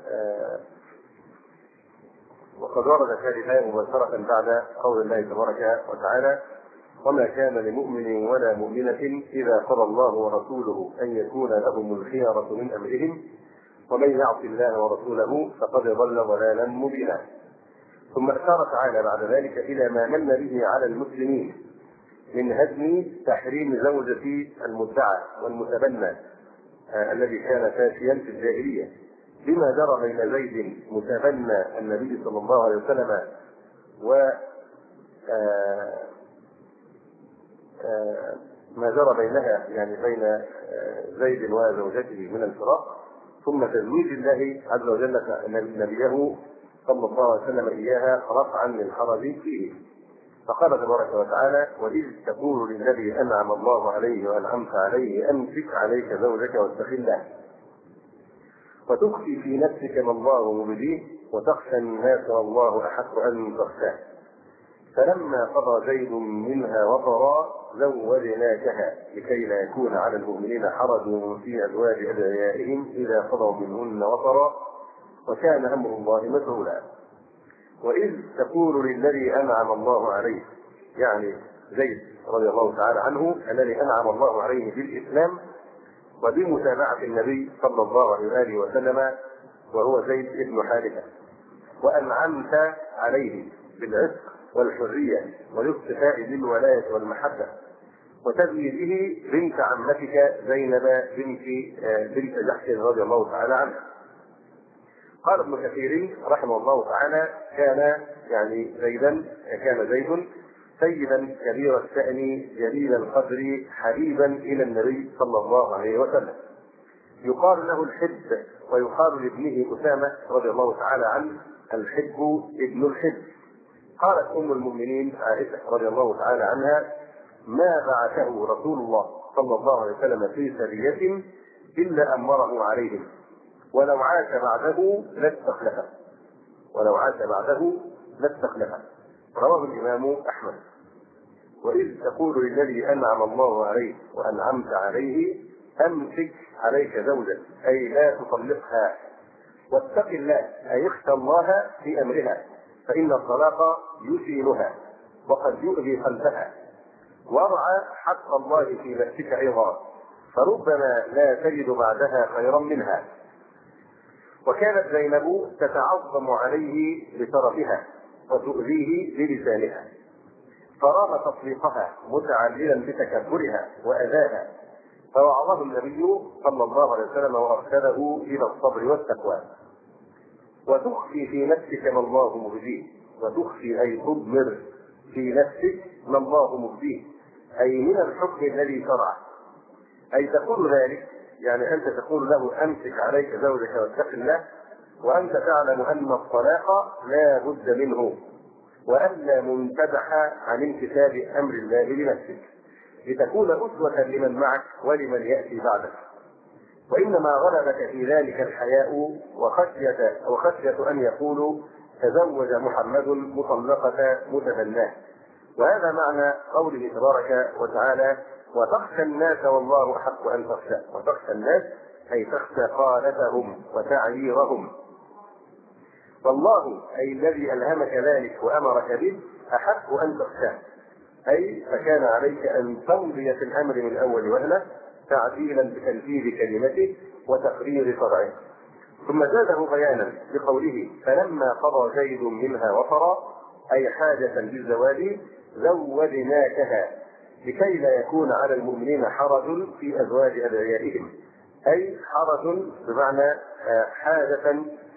وقد وردت هذه الآية مباشرة بعد قول الله تبارك وتعالى: وما كان لمؤمن ولا مؤمنة إذا قضى الله ورسوله أن يكون لهم الخيرة من أمرهم ومن يعص الله ورسوله فقد ضل ضلالا مبينا. ثم أشار تعالى بعد ذلك إلى ما من به على المسلمين من هدم تحريم زوجة المدعى والمتبنى آه الذي كان فاشيا في الجاهلية، بما جرى بين زيد متبنى النبي صلى الله عليه وسلم و آه آه ما جرى بينها يعني بين آه زيد وزوجته من الفراق، ثم تزويج الله عز وجل نبيه صلى الله عليه وسلم إياها رفعا للحرج فيه. فقال تبارك وتعالى: وإذ تقول للذي أنعم الله عليه وأنعمت عليه أمسك عليك زوجك واتق الله وتخفي في نفسك ما الله مبديه وتخشى الناس والله أحق أن تخشاه فلما قضى زيد منها وطرا زوجناكها لكي لا يكون على المؤمنين حرج في أزواج أدعيائهم إذا قضوا منهن وطرا وكان أمر الله مفعولا. وإذ تقول للذي أنعم الله عليه، يعني زيد رضي الله تعالى عنه الذي أنعم الله عليه بالإسلام وبمتابعة النبي صلى الله عليه وآله وسلم، وهو زيد بن حارثة، وأنعمت عليه بالعتق والحرية والاكتفاء بالولاية والمحبة وتزويجه بنت عمتك زينب بنت بنت جحش رضي الله تعالى عنها. قال ابن كثير رحمه الله تعالى: كان يعني زيدا كان زيد سيدا كبير الشأن جليل القدر حبيبا إلى النبي صلى الله عليه وسلم، يقال له الحب، ويقال لابنه أسامة رضي الله تعالى عنه الحب ابن الحب، قالت أم المؤمنين عائشة رضي الله تعالى عنها: ما بعثه رسول الله صلى الله عليه وسلم في سرية إلا أمره عليهم، ولو عاش بعده لاستخلفه ولو عاش بعده لاستخلفه. رواه الإمام أحمد. وإذ تقول للذي أنعم الله عليه وأنعمت عليه: أمسك عليك زوجك، أي لا تطلقها، واتق الله، أي اخشى الله في أمرها، فإن الطلاق يشيلها وقد يؤذي قلبها. وضع حق الله في نفسك أيضا، فربما لا تجد بعدها خيرا منها. وكانت زينب تتعظم عليه بطرفها وتؤذيه بلسانها، فرام تطليقها متعللا بتكبرها وأذاها، فوعظه النبي صلى الله عليه وسلم وأرشده إلى الصبر والتقوى. وتخفي في نفسك ما الله مبديه، وتخفي أي تضمر في نفسك ما الله مبديه، أي من الحكم الذي شرعه، أي تقول ذلك، يعني أنت تقول له: أمسك عليك زوجك واتق الله، وأنت تعلم أن الطلاق لا بد منه، وألا منتبح عن امتثال أمر الله لنفسك، لتكون أسوة لمن معك ولمن يأتي بعدك. وإنما غلبك في ذلك الحياء وخشية وخشية أن يقولوا: تزوج محمد مطلقة متبناه. وهذا معنى قوله تبارك وتعالى: وتخشى الناس والله أحق أن تخشى. وتخشى الناس أي تخشى قالتهم وتعييرهم. والله أي الذي ألهمك ذلك وأمرك به أحق أن تخشاه، أي فكان عليك أن تمضي في الأمر من أول وهلة تعديلا بتنفيذ كلمته وتقرير شرعه. ثم زاده بيانا بقوله: فلما قضى زيد منها وطرا، أي حاجة للزواج، زوجناكها، لكي لا يكون على المؤمنين حرج في أزواج أدعيائهم، أي حرج بمعنى حاجة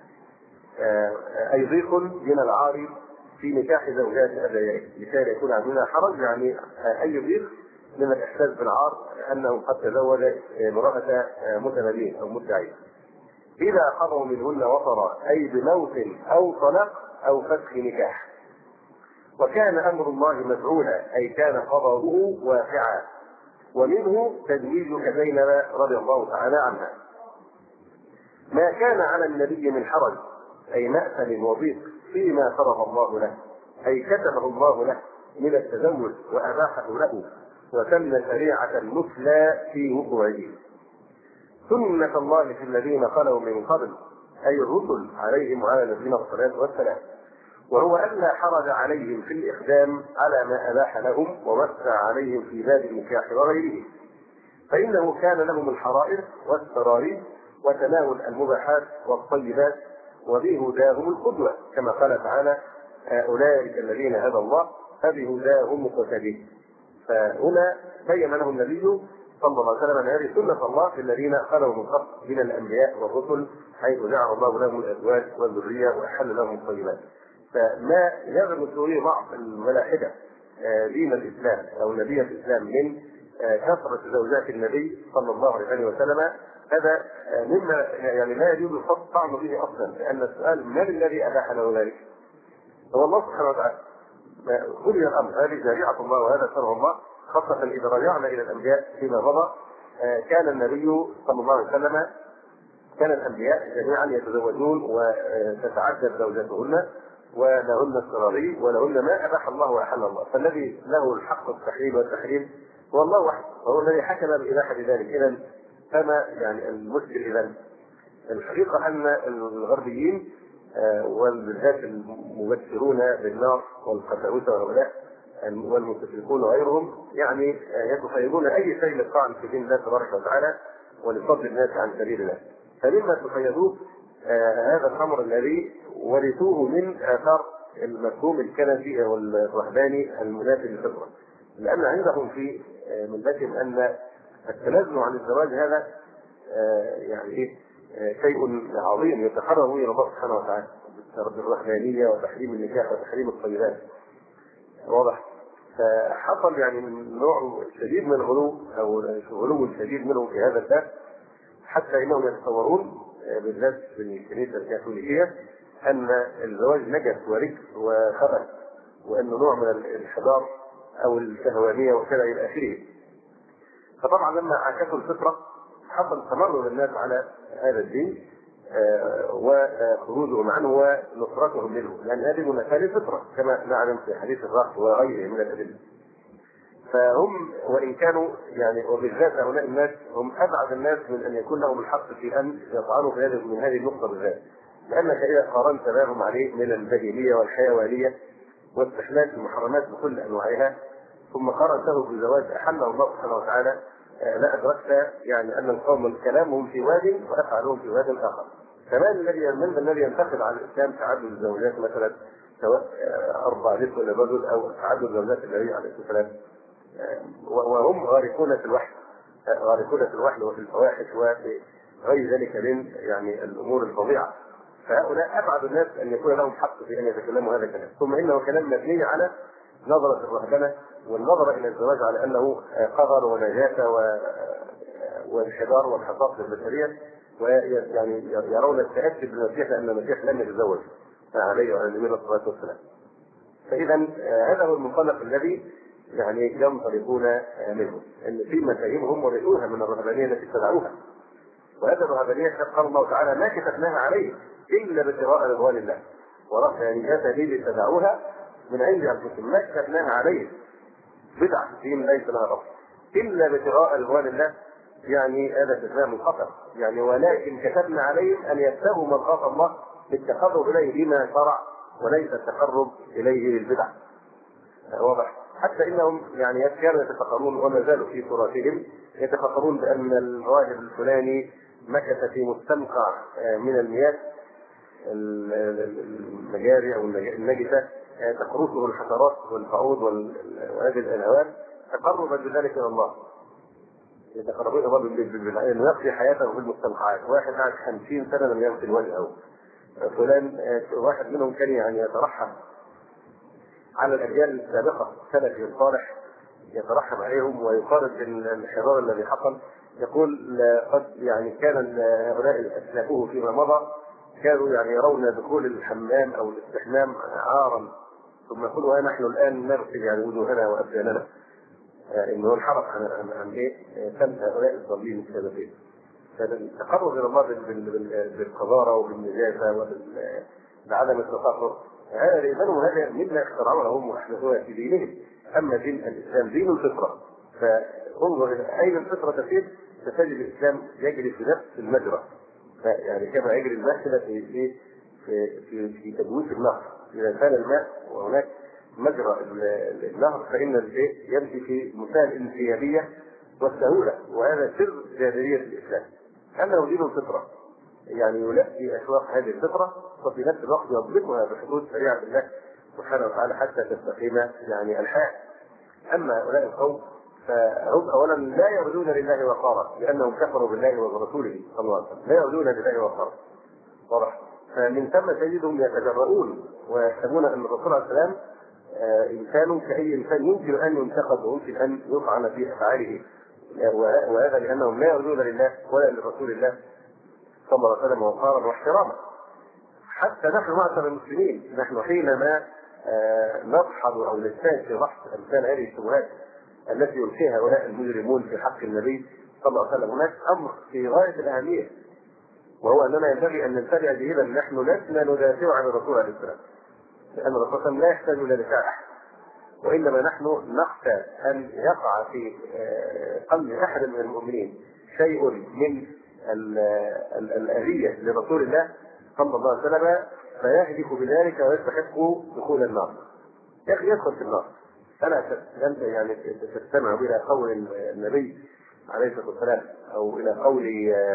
أي ضيق من العار في نكاح زوجات أدعيائهم، لكي لا يكون عندنا حرج، يعني أي ضيق من الإحساس بالعار أنه قد تزوج امرأة متبنية أو مدعية. إذا قضوا منهن وطرا، أي بموت أو طلاق أو فسخ نكاح. وكان أمر الله مفعولا، أي كان قضاؤه واقعا. ومنه تزويجك زينب رضي الله تعالى عنها. ما كان على النبي من حرج، أي مأثم وضيق فيما فرض الله له، أي كتبه الله له من التزوج وأباحه له، وسن شريعة مثلى في وقوعه. سنة الله في الذين خلوا من قبل، أي الرسل عليهم وعلى نبينا الصلاة والسلام، وهو ألا حرج عليهم في الإقدام على ما أباح لهم ووسع عليهم في باب النكاح وغيره، فإنه كان لهم الحرائر والسرائر وتناول المباحات والطيبات، وبهداهم القدوة، كما قال تعالى: أولئك الذين هدى الله فبهداهم مقتدي. فهنا بين لهم النبي صلى الله عليه وسلم أن هذه سنة الله في الذين خلوا من قبل من الأنبياء والرسل، حيث جعل الله لهم الأزواج والذرية وأحل لهم الطيبات. فما يغرس به بعض الملاحدة دين الإسلام أو نبي الإسلام من كثرة زوجات النبي صلى الله عليه وسلم، هذا مما يعني لا يجوز الطعن به أصلا، لأن السؤال: من الذي أباح له ذلك؟ هو الله سبحانه وتعالى. قضي الأمر، هذه شريعة الله وهذا شرع الله، خاصة إذا رجعنا إلى الأنبياء فيما مضى. كان النبي صلى الله عليه وسلم كان الأنبياء جميعا يتزوجون وتتعدد زوجاتهن ولهن السراري ولهن ما أباح الله وأحل الله، فالذي له الحق التحليل والتحريم هو الله وحده، وهو الذي حكم بإباحة ذلك. إذا فما يعني المشكل؟ إذا الحقيقة أن الغربيين والبلدات المبشرون بالنار والقساوسة وهؤلاء والمستشركون وغيرهم يعني يتخيلون أي شيء للطعن في دين الله تبارك وتعالى ولصد الناس عن سبيل الله. فمما تخيلوه هذا الأمر الذي ورثوه من آثار المفهوم الكنسي والرهباني المنافي للفطرة، لأن عندهم في ملتهم أن التنازل عن الزواج هذا يعني شيء عظيم يتقرب الى الله سبحانه وتعالى بالرهبانيه وتحريم النكاح وتحريم الطيبات. واضح؟ فحصل يعني من نوع شديد من الغلو او الغلو الشديد منهم في هذا الباب، حتى انهم يتصورون بالذات في الكنيسه الكاثوليكيه ان الزواج نجس ورجس وخبث، وانه نوع من الانحدار او الشهوانيه وكذا الى اخره. فطبعا لما عكسوا الفطره حصل تمرد الناس على هذا الدين وخروجهم عنه ونصرتهم منه، لان هذه منافاه الفطره كما نعلم في حديث الرهط وغيره من الادله. فهم وان كانوا يعني وبالذات هؤلاء الناس هم ابعد الناس من ان يكون لهم الحق في ان يطعنوا في هذه من هذه النقطه بالذات، لانك اذا قارنت بهم عليه من البهيميه والحيوانيه واستحلال المحرمات بكل انواعها ثم قارنته بزواج احله الله سبحانه وتعالى لا ادركت يعني ان القوم كلامهم في واد وافعالهم في واد اخر. كمان الذي من الذي ينتقد على الاسلام تعدد الزوجات مثلا سواء اربع نسوة للرجل او تعدد زوجات النبي عليه الصلاه والسلام، وهم غارقون في الوحي غارقون في الوحي وفي الفواحش وغير ذلك من يعني الامور الفظيعه. فهؤلاء ابعد الناس ان يكون لهم حق في ان يتكلموا هذا الكلام، ثم انه كلام مبني على نظره الرهبنه والنظره الى الزواج على انه قذر ونجاسه وانحدار وانحطاط للبشريه، ويعني يرون التاكد بالمسيح لان المسيح لم يتزوج عليه وعلى النبي صلى الله عليه وسلم. فاذا هذا هو المنطلق الذي يعني ينطلقون منه، ان في مفاهيمهم ورثوها من الرهبانيه التي ابتدعوها، وهذه الرهبانيه قال الله تعالى ما كتبناها عليه الا ابتغاء رضوان الله، ورفع يعني هذه ابتدعوها من عند انفسهم ما كتبناها عليه بدعه دين ليس لها رفع الا ابتغاء رضوان الله، يعني هذا استثناء منقطع يعني ولكن كتبنا عليهم ان يبتغوا مرضات الله بالتقرب اليه بما شرع وليس التقرب اليه بالبدع. واضح؟ حتى انهم يعني كانوا يتفكرون وما زالوا في تراثهم يتفكرون بان الراهب الفلاني مكث في مستنقع من المياه المجاري او النجسه تخرجه الحشرات والفعود وهذه الالهام تقربا بذلك الى الله. يتقربون الى الله انه يقضي حياته في المستنقعات. واحد قعد خمسين سنه لم يغسل وجهه. فلان واحد منهم كان يعني يترحم على الاجيال السابقه سلفي الصالح يترحم عليهم ويقارن بالانحدار الذي حصل. يقول قد يعني كان هؤلاء اسلافه فيما مضى كانوا يعني يرون دخول الحمام او الاستحمام عارا، ثم يقولوا نحن الان نغسل يعني وجوهنا وابداننا، انه انحرف عن عن عن ايه؟ سمت هؤلاء الضالين السابقين. فالتقرب الى الله بالقذاره وبالنجاسه وبعدم التطهر هذا لانه هذا مما اخترعوه هم واحدثوها في دينهم. اما دين الاسلام دين الفطره، فانظر الى اين الفطره تسير ستجد الاسلام يجري في نفس المجرى، يعني كما يجري الماء كده في في في في تجويف النهر. اذا كان الماء وهناك مجرى النهر فان الشيء يمشي في منتهى الانسيابيه والسهوله، وهذا سر جاذبيه الاسلام انه دين الفطره، يعني يلقي اشواق هذه الفطره وفي نفس الوقت يضبطها بحدود شريعه الله سبحانه وتعالى حتى تستقيم يعني الحياه. اما هؤلاء القوم فهم اولا لا يرجون لله وقارا لانهم كفروا بالله وبرسوله صلى الله عليه وسلم، لا يرجون لله وقارا. واضح؟ فمن ثم تجدهم يتجرؤون ويحسبون ان الرسول عليه السلام انسان كاي انسان يمكن ان ينتقد ويمكن ان يطعن في افعاله، وهذا لانهم لا يرجون لله ولا لرسول الله صلى الله عليه وسلم وقارا واحتراما. حتى نحن معشر المسلمين نحن حينما نضحض او نجتهد في بحث امثال هذه الشبهات التي يلقيها هؤلاء المجرمون في حق النبي صلى الله عليه وسلم، هناك امر في غايه الاهميه، وهو اننا ينبغي ان ننتبه جيدا نحن لسنا ندافع عن الرسول عليه السلام، لان الرسول لا يحتاج الى دفاع احد، وانما نحن نخشى ان يقع في قلب احد من المؤمنين شيء من الاذيه لرسول الله صلى الله عليه وسلم فيهلك بذلك ويستحق دخول النار، يدخل في النار. ألا أنت يعني تستمع إلى قول النبي عليه الصلاة والسلام أو إلى قول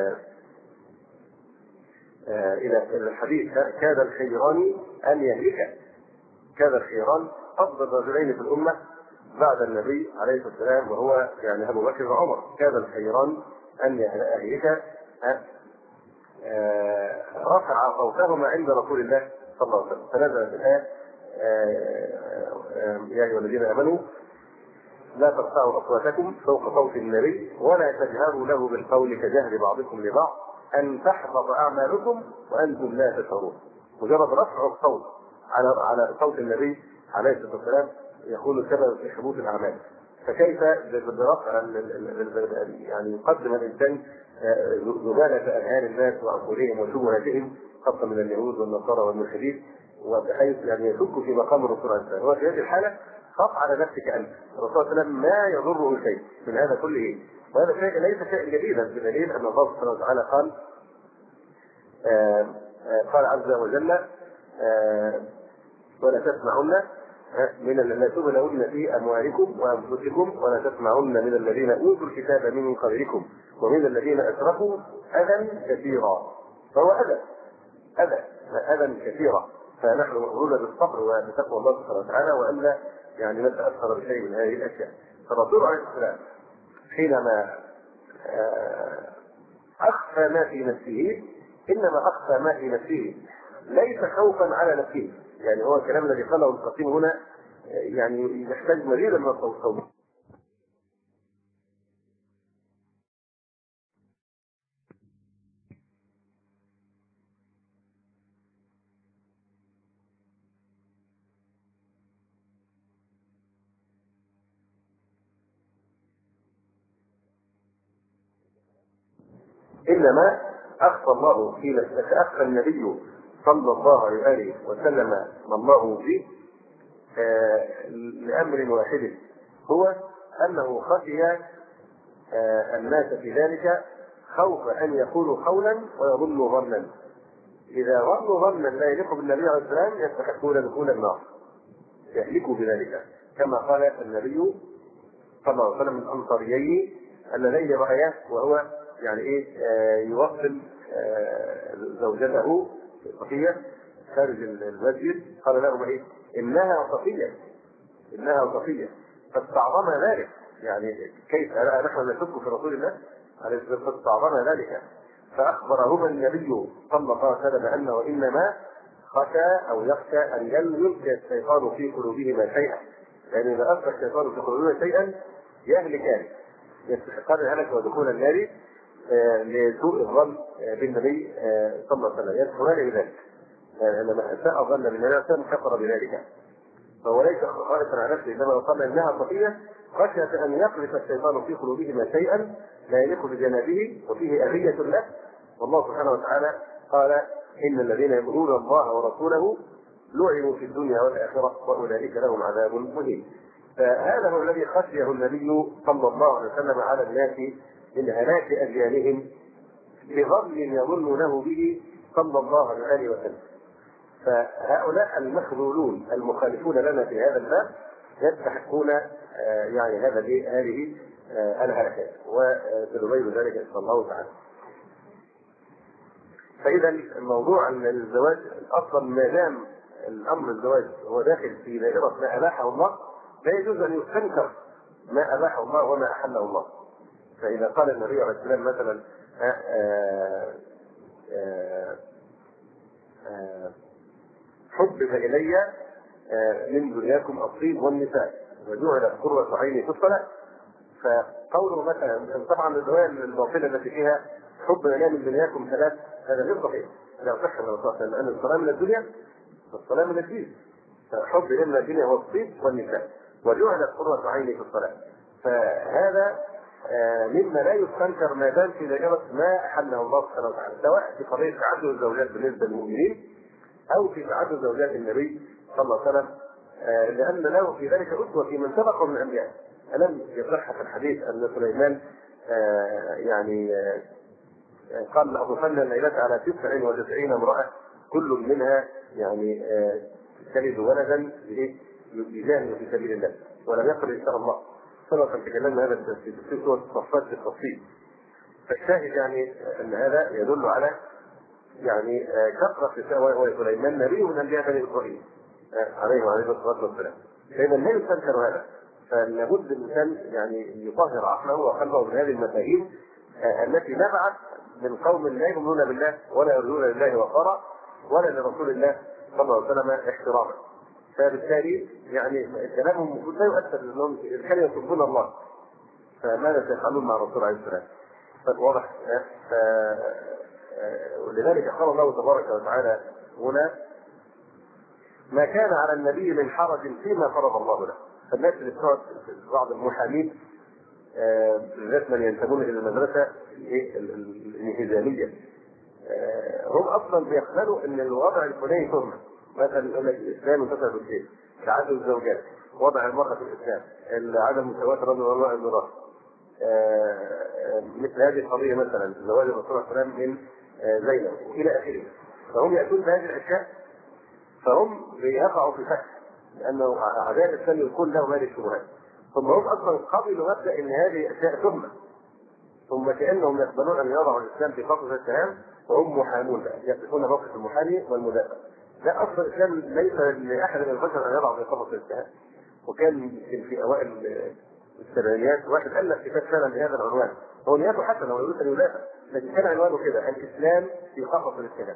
إلى الحديث كاد الخيران أن يهلك، كاد الخيران أفضل رجلين في الأمة بعد النبي عليه الصلاة والسلام وهو يعني أبو بكر وعمر، كاد الخيران أن يهلك رفع صوتهما عند رسول الله صلى الله عليه وسلم. فنزلت الآية يا أيها الذين آمنوا لا ترفعوا أصواتكم فوق صوت النبي ولا تجهروا له بالقول كجهر بعضكم لبعض أن تحبط أعمالكم وأنتم لا تشعرون. مجرد رفع الصوت على على صوت النبي عليه الصلاه والسلام يكون سبب في حدوث الاعمال. فكيف برفع يعني يقدم الانسان زباله اذهان الناس وعقولهم وشبهاتهم خاصه من اليهود والنصارى والملحدين، وبحيث يعني يشك في مقام الرسول عليه السلام. هو في هذه الحاله خاف على نفسك انت. الرسول صلى الله عليه وسلم ما يضره شيء من هذا كله، وهذا شيء ليس شيء جديدا، بدليل ان الله سبحانه وتعالى قال آآ آآ قال عز وجل ولا تسمعن من الذين تبلون في اموالكم وانفسكم ولا تسمعن من الذين اوتوا الكتاب من قبلكم ومن الذين اشركوا اذى كثيرا. فهو اذى اذى اذى كثيرا، فنحن مأمورون بالصبر وبتقوى الله سبحانه وتعالى والا يعني نتاثر بشيء من هذه الاشياء. فالرسول عليه السلام حينما اخفى ما في نفسه انما اخفى ما في نفسه ليس خوفا على نفسه. يعني هو الكلام الذي قاله القاسم هنا يعني يحتاج مزيدا من التوضيح. انما اخفى الله في نفسه، اخفى النبي صلى الله عليه وسلم ما الله فيه آه لامر واحد، هو انه خشي آه الناس في ذلك خوف ان يقولوا قولا ويظنوا ظنا. اذا ظنوا ظنا لا يليق بالنبي عليه السلام يستحقون دخول النار، يهلكوا بذلك، كما قال النبي صلى الله عليه وسلم الانصاريين اللذين راياه وهو يعني ايه آه يوصل آه زوجته صفيه خارج المسجد، قال لهم ايه انها صفيه انها صفيه فاستعظم ذلك. يعني كيف نحن نشك في رسول الله عليه الصلاه والسلام؟ فاستعظم ذلك فاخبرهما النبي صلى الله عليه وسلم انه انما خشى او يخشى ان يلقي الشيطان في قلوبهما شيئا، لان اذا القى الشيطان في قلوبهما شيئا يهلكان، يستحقان الهلك ودخول النار آه لسوء الظن آه بالنبي آه صلى الله عليه وسلم، يدخلان بذلك. لما اساء الظن بالنبي صلى الله عليه وسلم كفر بذلك. فهو ليس خائفا على نفسه، انما قال انها صفيه خشيه ان يقذف الشيطان في قلوبهما شيئا لا يليق بجنابه وفيه اذيه له. والله سبحانه وتعالى قال ان الذين يؤذون الله ورسوله لعنوا في الدنيا والاخره واولئك لهم عذاب مهين. فهذا هو الذي خشيه النبي صلى الله عليه وسلم على الناس من هلاك اجيالهم بظن يظنونه به صلى الله عليه وسلم. فهؤلاء المخذولون المخالفون لنا في هذا الباب يستحقون آه يعني هذا هذه آه الهلكات، وسنبين ذلك ان شاء الله تعالى. فاذا الموضوع ان الزواج اصلا ما دام الامر الزواج هو داخل في دائره ما اباحه الله لا يجوز ان يستنكر ما اباحه الله وما احله الله. فاذا قال النبي عليه السلام مثلا آآ آآ آآ آآ حبب الي من دنياكم الطيب والنساء وجعلت قرة عيني في الصلاة، فقوله مثلا طبعا الرواية الباطلة التي فيها حب الي من دنياكم ثلاث هذا غير صحيح، لا صح من الرسول لان الصلاة من الدنيا والصلاة من الدين. فحب الي من الدنيا هو الطيب والنساء وجعلت قرة عيني في الصلاة، فهذا مما لا يستنكر ما دام في دائرة ما أحله الله سبحانه وتعالى، سواء في قضية تعدد الزوجات بالنسبة للمؤمنين أو في تعدد زوجات النبي صلى الله عليه وسلم، لأن له في ذلك أسوة في من سبق من الأنبياء. ألم يصح في الحديث أن سليمان يعني قال لأضفن الليلة على تسع وتسعين امرأة كل منها يعني تلد ولدا يجاهد في سبيل الله، ولم يقل إن شاء الله. سبق أن تكلمنا هذا في سورة الصفات بالتفصيل. فالشاهد يعني أن هذا يدل على يعني كثرة وسليمان نبي من أنبياء بني إسرائيل عليه وعليه الصلاة والسلام. فإذا لا يستنكر هذا، فلابد الإنسان يعني يطهر عقله وقلبه من هذه المفاهيم التي نبعت من قوم لا يؤمنون بالله ولا يرجون لله وقارا ولا لرسول الله صلى الله عليه وسلم احتراما. فبالتالي يعني كلامهم المفروض لا يؤثر لانهم كانوا يسبون الله، فماذا سيفعلون مع الرسول عليه السلام؟ واضح. ولذلك قال الله تبارك وتعالى هنا ما كان على النبي من حرج فيما فرض الله له. فالناس اللي بتقعد بعض المحامين بالذات من ينتمون الى المدرسه الانهزاميه هم اصلا بيقبلوا ان الوضع الفلاني تهمه. مثلا يقول لك الاسلام انتصر بالسيف، تعدد الزوجات، وضع المراه في الاسلام، عدم مساواه الرجل والمراه الميراث، مثل هذه القضيه مثلا زواج الرسول صلى الله عليه وسلم من زينب الى اخره. فهم ياتون بهذه الاشياء، فهم بيقعوا في فخ لانه اعداء الاسلام يكون لهم هذه الشبهات. ثم هم اصلا قبلوا مبدا ان هذه اشياء تهمه، ثم كانهم يقبلون ان يضعوا الاسلام في قفص الاتهام، وهم محامون بقى يقفون موقف المحامي والمدافع. لا، اصل الاسلام ليس لاحد من البشر ان يضع في قفص الاتهام. وكان في اوائل السبعينيات واحد الف كتاب فعلا بهذا العنوان، هو نيته حسنه ويريد ان يدافع، لكن كان عنوانه كده: الاسلام في قفص الاتهام.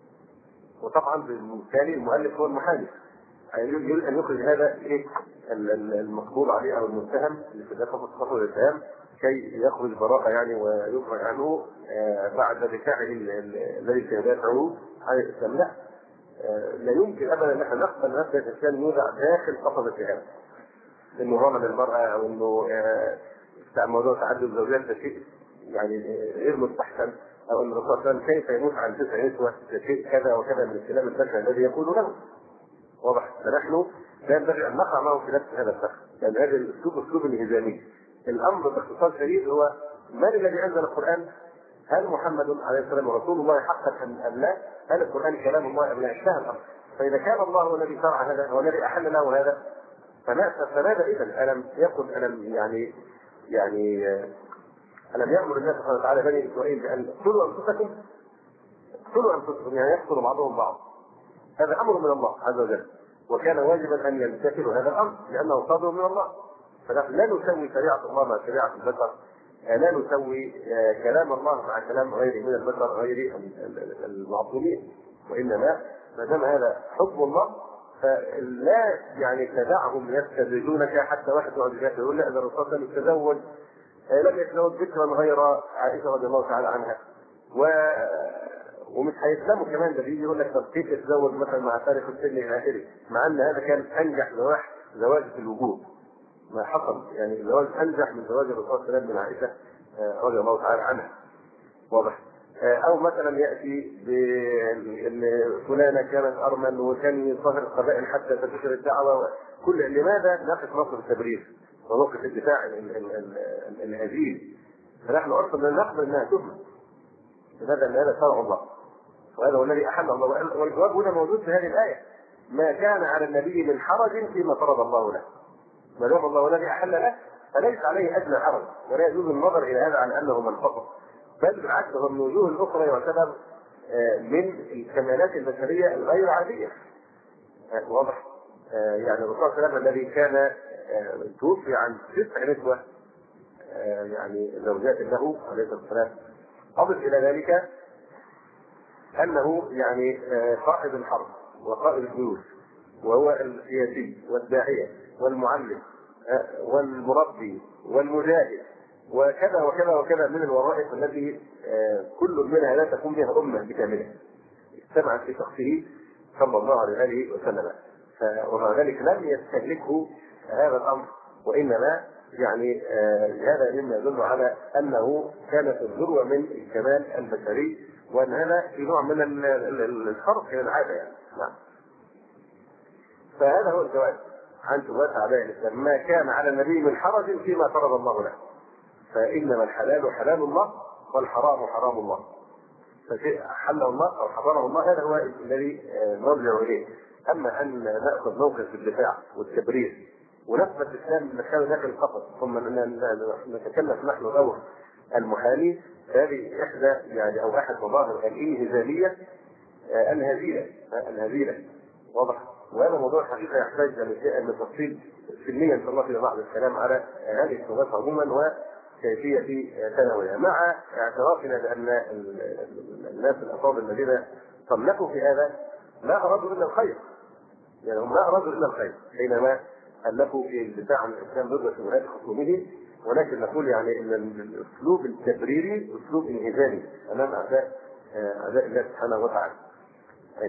وطبعا بالتالي المؤلف هو المحامي، يريد ان يخرج هذا ايه المقبول عليه او المتهم اللي في قفص الاتهام كي يخرج براءه يعني ويخرج عنه بعد دفاعه الذي سيدافعه عن الاسلام. لا، لا يمكن ابدا ان احنا نقبل مبدا الاسلام يوضع داخل قفص الاتهام، انه ظلم المراه او انه موضوع تعدد الزوجات ده شيء يعني غير مستحسن، او ان الرسول صلى الله عليه وسلم كيف يموت عن تسع نسوه ده شيء كذا وكذا من الكلام البشع الذي يقول له. واضح؟ فنحن لا ينبغي ان نقع معه في نفس هذا الفخ، لان هذا الاسلوب اسلوب انهزامي. الامر باختصار شديد هو: من الذي انزل القران؟ هل محمد عليه السلام رسول الله حقا ام لا؟ هل القران كلام الله ام لا؟ انتهى الامر. فاذا كان الله هو الذي شرع هذا، هو الذي احل له هذا، فماذا اذا؟ الم يقل الم يعني يعني الم يامر الله سبحانه وتعالى بني اسرائيل بان اقتلوا انفسكم؟ اقتلوا انفسكم يعني يقتلوا بعضهم بعض. هذا امر من الله عز وجل، وكان واجبا ان يمتثلوا هذا الامر لانه صادر من الله. فنحن لا نسوي شريعه الله مع شريعه البشر، لا نسوي كلام الله مع كلام غيره من البشر غير المعصومين، وانما ما دام هذا حكم الله فلا يعني تدعهم يستدرجونك. حتى واحد يقعد يقول: لا، ده الرسول لم يتزوج، لم يتزوج بكرا غير عائشه رضي الله تعالى عنها، و ومش هيسلموا كمان. ده بيجي يقول لك: طب كيف يتزوج مثلا مع فارق السن الى اخره، مع ان هذا كان انجح زواج زواج في الوجود ما حصل، يعني الزواج انجح من زواج الرسول صلى الله عليه وسلم من عائشه رضي الله تعالى عنها. واضح؟ او مثلا ياتي بان فلانه كانت ارمل وكان يصهر القبائل حتى تنتشر الدعوه. كل لماذا نقف موقف التبرير وموقف الدفاع الهزيل؟ فنحن اصلا لا نقبل انها تهمه. لماذا؟ ان هذا شرع الله، وهذا هو الذي احل الله. والجواب هنا موجود في هذه الايه: ما كان على النبي من حرج فيما فرض الله له. ما دام الله الذي احل له فليس عليه ادنى حرج، ولا يجوز النظر الى هذا عن انه منقطع، بل بالعكس هو من وجوه الاخرى يعتبر من الكمالات البشريه الغير عاديه. واضح؟ يعني الرسول صلى الله عليه وسلم الذي كان توفي عن تسع نسوه يعني زوجات له عليه الصلاه والسلام، اضف الى ذلك انه يعني قائد الحرب وقائد الجيوش، وهو السياسي والداعيه والمعلم والمربي والمجاهد وكذا وكذا وكذا من الوظائف التي كل منها لا تكون بها امه بكاملها اجتمعت في شخصه صلى الله عليه واله وسلم. ومع ذلك لم يستهلكه هذا الامر، وانما يعني هذا مما يدل على انه كان في الذروه من الكمال البشري، وان هذا في نوع من الخرق الى العاده يعني. نعم. فهذا هو الجواب عن شبهات اعداء الاسلام: ما كان على النبي من حرج فيما فرض الله له، فانما الحلال حلال الله والحرام حرام الله. فشيء حله الله او حرمه الله هذا هو الذي نرجع اليه. اما ان ناخذ موقف في الدفاع والتبرير ونثبت الاسلام مكان داخل القفص ثم نتكلف نحن دور المحامي، هذه احدى يعني او احد مظاهر الانهزاميه الهزيله الهزيله. واضح؟ وهذا موضوع حقيقه يحتاج الى تفصيل سلميا ان شاء الله في بعض الكلام على هذه الشبهات عموما وكيفيه تناولها، مع اعترافنا بان الناس الافاضل الذين صنفوا في هذا لا ارادوا الا الخير، يعني هم لا ارادوا الا الخير حينما الفوا في الدفاع عن الاسلام ضد شبهات خصومه، ولكن نقول يعني ان الاسلوب التبريري اسلوب انهزامي امام اعداء اعداء الله سبحانه وتعالى. اي نعم.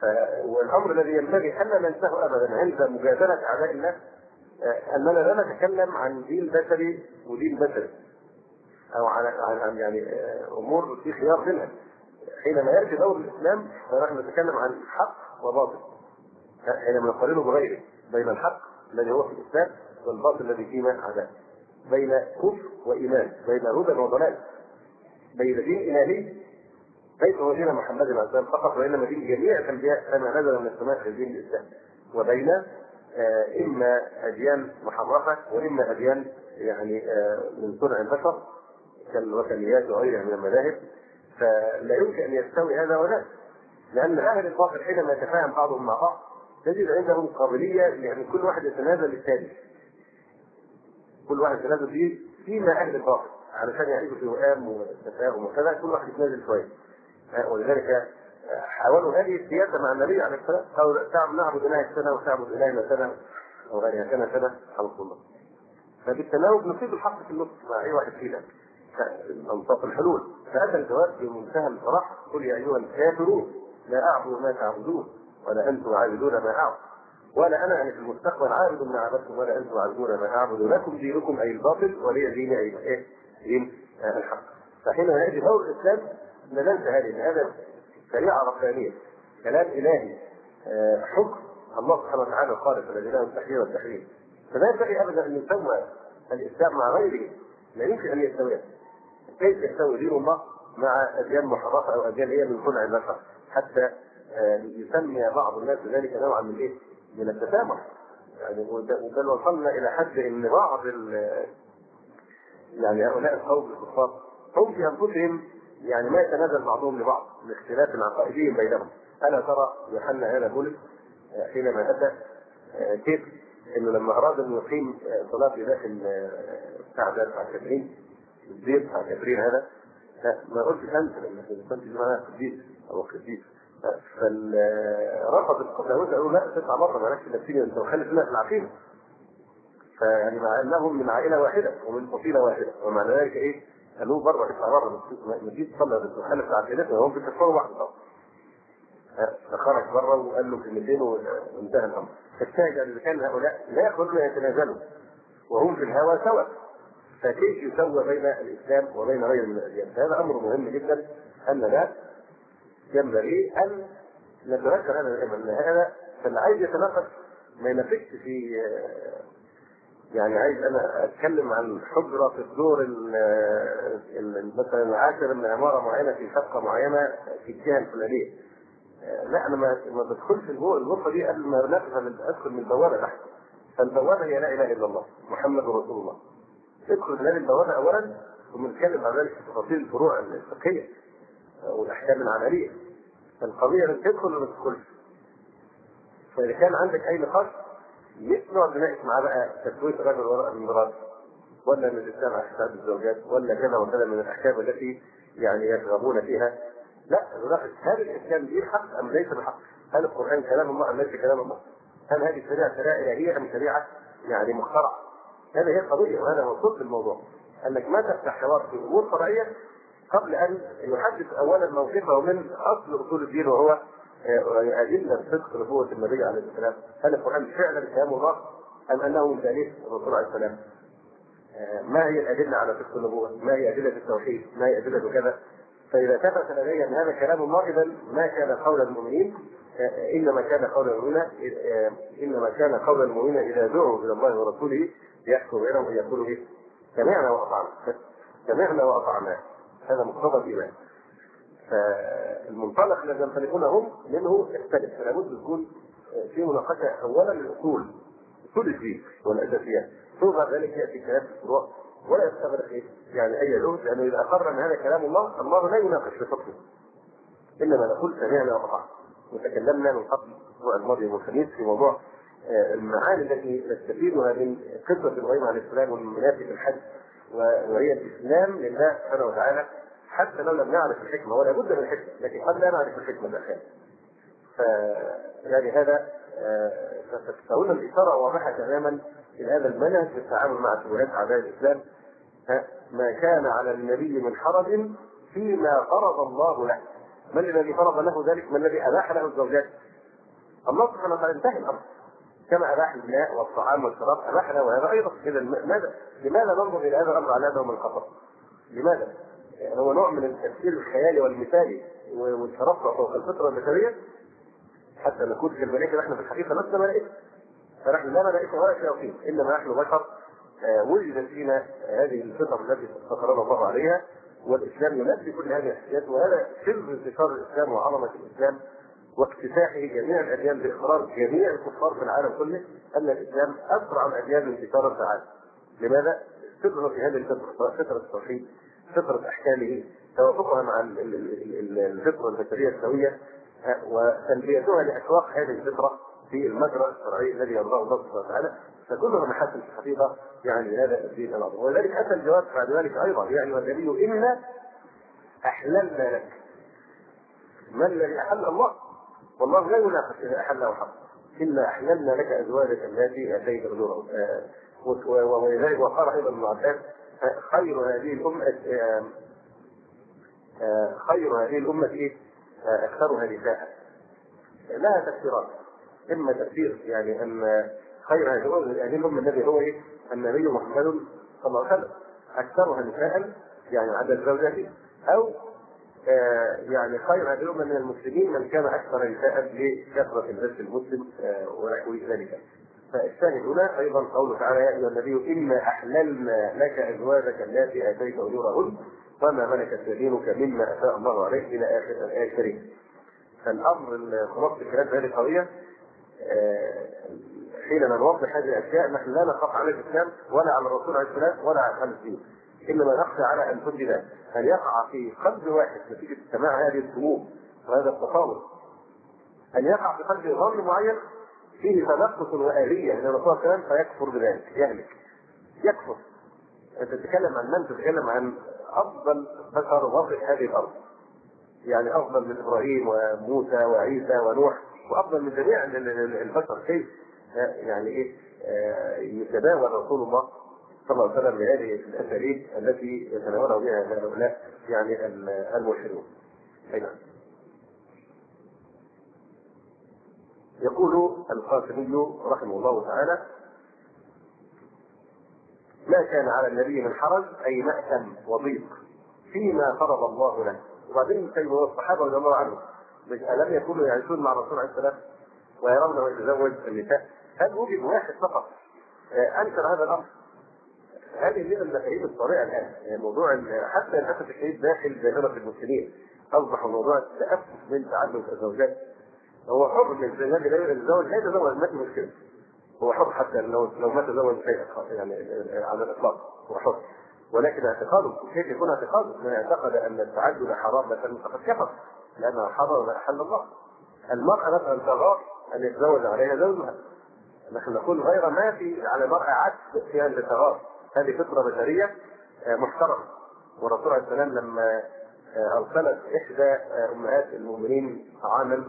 والامر الذي ينبغي الا ننساه ابدا عند مجادله اعداء الله اننا لا نتكلم عن دين بشري ودين بشري او عن عن يعني امور في خيار بينها. حينما ياتي دور الاسلام فنحن نتكلم عن حق وباطل، حينما نقارنه بغيره بين الحق الذي هو في الاسلام والباطل الذي فيما عداه، بين كفر وايمان، بين هدى وضلال، بين دين الهي ليس هو دين محمد عليه السلام فقط وانما دين جميع الانبياء كما نزل من السماء في دين الاسلام، وبين آه اما اديان محرفه واما اديان يعني آه من صنع البشر كالوثنيات وغيرها من المذاهب. فلا يمكن ان يستوي هذا وذاك، لان اهل الباطل حينما يتفاهم بعضهم مع بعض تجد عندهم قابليه يعني كل واحد يتنازل للثاني، كل واحد يتنازل فيه فيما اهل الباطل علشان يعيشوا في وئام وتفاهم وكذا، كل واحد يتنازل شويه. ولذلك حاولوا هذه السياسه مع النبي عليه الصلاه والسلام، قالوا نعبد اله سنه وتعبد الهنا سنه او غيرها سنه سنه خلق الله. فبالتناوب نصيب الحق في النص مع اي واحد فينا انصاف الحلول. فاتى الجواب بمنتهى الصراحه: قل يا ايها الكافرون لا اعبد ما تعبدون ولا انتم عابدون ما اعبد ولا انا يعني في المستقبل عابد ما عبدتم ولا انتم عابدون ما اعبد لكم دينكم اي الباطل ولي دين اي ايه دين آه الحق. فحين ياتي دور الاسلام لا ننسى هذه هذا شريعه ربانيه، كلام الهي، آه حكم الله سبحانه وتعالى خالق الذي له التحرير والتحريم. فلا ينبغي ابدا ان يسوى الاسلام مع غيره، لا يمكن ان يستوي. كيف يستوي دين الله مع اديان محرفه او اديان هي من صنع البشر حتى آه يسمي بعض الناس ذلك نوعا من ايه؟ من التسامح. يعني بل وصلنا الى حد ان بعض يعني هؤلاء القوم الكفار هم في انفسهم يعني ما يتنازل بعضهم لبعض لاختلاف عقائدهم بينهم. الا ترى يوحنا هذا بولس حينما اتى كيف انه لما اراد ان يقيم صلاه في داخل بتاع بتاع كاترين البيت بتاع كاترين هذا ما قلتش انت لما كنت معنا قديس او قديس، فرفض القدامون قالوا لا تسعى مره مالكش نفسيه انت وخلي الناس العقيده. فيعني مع انهم من عائله واحده ومن فصيله واحده ومع ذلك ايه قالوا بره اطلع بره ما تجيش تصلي بتخالف عقيدتنا وهم بيكفروا بعض طبعا. فخرج بره وقال له كلمتين وانتهى الامر. فالشاهد ان كان هؤلاء لا يخرجون يتنازلوا وهم في الهوى سوا، فكيف يسوى بين الاسلام وبين غيره من الاديان؟ هذا امر مهم جدا اننا ينبغي ان نتذكر هذا دائما، ان هذا فاللي عايز يتناقش ما ينافسش في يعني عايز انا اتكلم عن حجره في الدور مثلا العاشر من عماره معينه في شقه معينه في الجهه الفلانيه. لا انا ما ما بدخلش الغرفه دي قبل ما ادخل من البوابه تحت. فالبوابه هي لا اله الا الله محمد رسول الله. ادخل من هذه البوابه اولا ثم نتكلم عن ذلك في تفاصيل الفروع الفقهيه والاحكام العمليه. فالقضيه ان تدخل ولا ما تدخلش. فاذا كان عندك اي نقاش نقعد نناقش معاه بقى تسويه الرجل وراء المراه ولا من الاسلام على حساب الزوجات ولا كذا وكذا من الاحكام التي يعني يرغبون فيها. لا نناقش هل الاسلام دين حق ام ليس بحق؟ هل القران كلام الله ام ليس كلام الله؟ هل هذه الشريعه شريعه الهيه ام شريعه يعني مخترعه؟ هذه هي القضيه وهذا هو صلب الموضوع. انك ما تفتح حوار في امور فرعيه قبل ان يحدث اولا موقفه من اصل اصول الدين وهو أدلة صدق نبوة النبي عليه السلام. هل القرآن فعلا كلام الله أم أنه من تأليف الرسول عليه السلام؟ ما هي الأدلة على صدق النبوة؟ ما هي أدلة التوحيد؟ ما هي أدلة كذا؟ فإذا ثبت لدي أن هذا كلام الله إذا ما كان قول المؤمنين إنما كان قول المؤمنين إنما كان قول المؤمنين إذا دعوا إلى الله ورسوله ليحكم بينهم أن يقولوا إيه؟ سمعنا وأطعنا. سمعنا وأطعنا هذا مقتضى الإيمان. فالمنطلق الذي ينطلقون هم منه يختلف. فلا بد تكون في مناقشه اولا للاصول اصول الدين والاساسيات ثم بعد ذلك ياتي كلام في الفروع ولا يستغرق ايه يعني اي جهد، لانه اذا اقر ان هذا كلام الله الله لا يناقش في حكمه انما نقول سمعنا وأطعنا. وتكلمنا من قبل الاسبوع الماضي والخميس في موضوع المعاني التي نستفيدها من قصه ابراهيم عليه السلام ومن مناسك الحج وهي الاسلام لله سبحانه وتعالى حتى لو لم نعرف الحكمه ولا بد من الحكمه لكن قد لا نعرف الحكمه الاخيره. ف يعني هذا فهنا الاشاره واضحه تماما في هذا المنهج في التعامل مع شبهات اعداء الاسلام. ما كان على النبي من حرج فيما فرض الله له. من الذي فرض له ذلك؟ من الذي اباح له الزوجات؟ الله سبحانه وتعالى انتهى الامر، كما اباح الماء والطعام والشراب اباح له وهذا ايضا. اذا ماذا لماذا ننظر الى هذا الامر على انه من خطر؟ لماذا؟ يعني هو نوع من التفكير الخيالي والمثالي والترفع فوق الفطره البشريه حتى نكون في الملائكه. نحن في الحقيقه لسنا ملائكه، فنحن لا ملائكه ولا شياطين، انما نحن بشر وجدت فينا هذه الفطر التي فطرنا الله عليها، والاسلام ينفي كل هذه الاحتياجات. وهذا سر انتشار الاسلام وعظمه الاسلام واكتساحه جميع الاديان باقرار جميع الكفار في العالم كله ان الاسلام اسرع الاديان انتشارا في العالم. لماذا؟ فطره في هذه الفطره، فطره التوحيد، فطره احكامه، توافقها مع الفطره البشريه السويه وتنبيتها لاشواق هذه الفطره في المجرى الشرعي الذي يرضاه الله سبحانه وتعالى. فكلها محاسن في الحقيقه يعني هذا الدين العظيم. ولذلك اتى الجواب بعد ذلك ايضا يعني والنبي انا احللنا لك. ما الذي احل الله؟ والله لا يناقش اذا احل او حرم. انا احللنا لك ازواجك التي اتيت اجورهن. ولذلك وقال ايضا ابن عباس خير هذه الامه خير هذه الامه ايه؟ اكثرها نساء. لها تفسيرات، اما تفسير يعني ان خير هذه الامه الذي هو ايه؟ النبي محمد صلى الله عليه وسلم اكثرها نساء يعني عدد زوجاته، او آه يعني خير هذه الامه من المسلمين من كان اكثر نساء لكثره الناس المسلم آه ونحو ذلك. فالشاهد هنا ايضا قوله تعالى يا ايها النبي انا احللنا لك ازواجك التي اتيت اجورهن وما ملكت يمينك مما افاء الله عليك الى اخر الايه الكريمه. فالامر خلاص الكلام هذه قضيه آه حينما نوضح هذه الاشياء نحن لا نخاف على الاسلام ولا على الرسول عليه السلام ولا على الدين، انما نخشى على انفسنا ان يقع في قلب واحد نتيجه سماع هذه السموم وهذا التصاور ان يقع في قلبه ظن معين فيه تنقص واليه من الرسول صلى الله عليه وسلم فيكفر بذلك يهلك يكفر. انت تتكلم عن من؟ تتكلم عن افضل بشر وضع هذه الارض، يعني افضل من ابراهيم وموسى وعيسى ونوح وافضل من جميع البشر. كيف يعني ايه يتناول رسول الله صلى الله عليه وسلم بهذه الاساليب التي يتناوله بها هؤلاء يعني الملحدون؟ نعم. يقول القاسمي رحمه الله تعالى ما كان على النبي من حرج اي مأثم وضيق فيما فرض الله له. وبعدين كانوا الصحابه رضي الله عنهم الم يكونوا يعيشون مع الرسول عليه السلام ويرونه يتزوج النساء؟ هل وجد واحد فقط انكر هذا الامر؟ هذه من المفاهيم الطارئه الان. يعني موضوع حتى للاسف الشديد داخل دائره المسلمين اصبح موضوع التأسف من تعدد الزوجات. هو حر من الذي لا يتزوج لا يتزوج ما في مشكله، هو حر حتى لو لو ما تزوج شيئا يعني على الاطلاق هو حر، ولكن اعتقاده كيف يكون اعتقاده؟ من اعتقد ان التعدد حرام مثلا فقد كفر لانه حرم ما احل الله. المراه مثلا تغار ان يتزوج عليها زوجها، نحن نقول غير ما في على المراه عكس فيها ان تغار، هذه فطره بشريه محترمه. والرسول عليه السلام لما ارسلت احدى امهات المؤمنين طعاما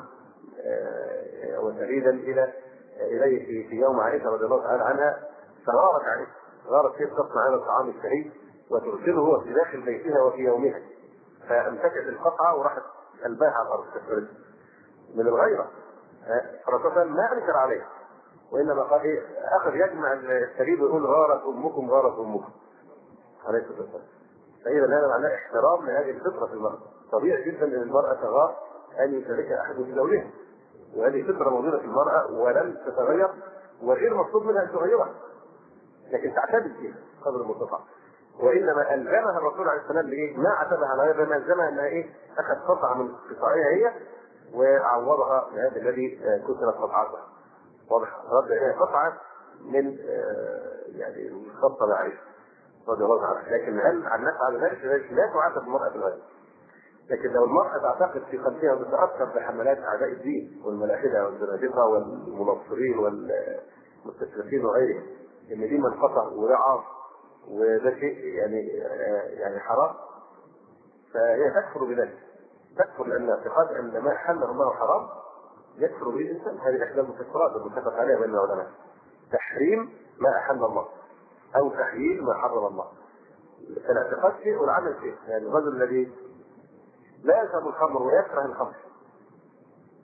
وسريدا الى اليه في, في يوم عائشه رضي الله تعالى عنها فغارت عليه، غارت كيف تصنع هذا الطعام الشهي وترسله هو في داخل بيتها وفي يومها، فامسكت القطعه وراحت قلبها على الارض من الغيره. الرسول ما انكر عليه وانما قال ايه؟ اخذ يجمع السريد ويقول غارت امكم غارت امكم عليه الصلاه والسلام. فاذا هذا معناه احترام لهذه الفطره في المراه. طبيعي جدا ان المراه تغار ان يشاركها احد في زوجها، وهذه فطره موجوده في المراه ولن تتغير وغير مطلوب منها ان تغيرها، لكن تعتدل فيها قدر المستطاع. وانما الزمها الرسول عليه السلام بايه؟ ما عتبها على هذا، ما الزمها انها ايه؟ اخذ قطعه من قطعها هي وعوضها بهذا الذي كسرت قطعتها. واضح؟ رد اليها قطعه من يعني الخطه بعيش رضي الله عنها. لكن هل عن نفعل ذلك؟ لا تعاتب المراه بالغير. لكن لو المرأة تعتقد في قلبها وتتأثر بحملات أعداء الدين والملاحدة والزنادقة والمنصرين والمستشرقين وغيرهم إن دي منقطع ورعاف وده شيء يعني يعني حرام، فهي تكفر بذلك، تكفر لأن اعتقاد أن ما حله الله حرام يكفر به الإنسان. هذه إحدى المفسرات المتفق عليها بين العلماء، تحريم ما أحل الله أو تحليل ما حرم الله. فالاعتقاد شيء والعمل شيء. يعني الرجل الذي لا يشرب الخمر ويكره الخمر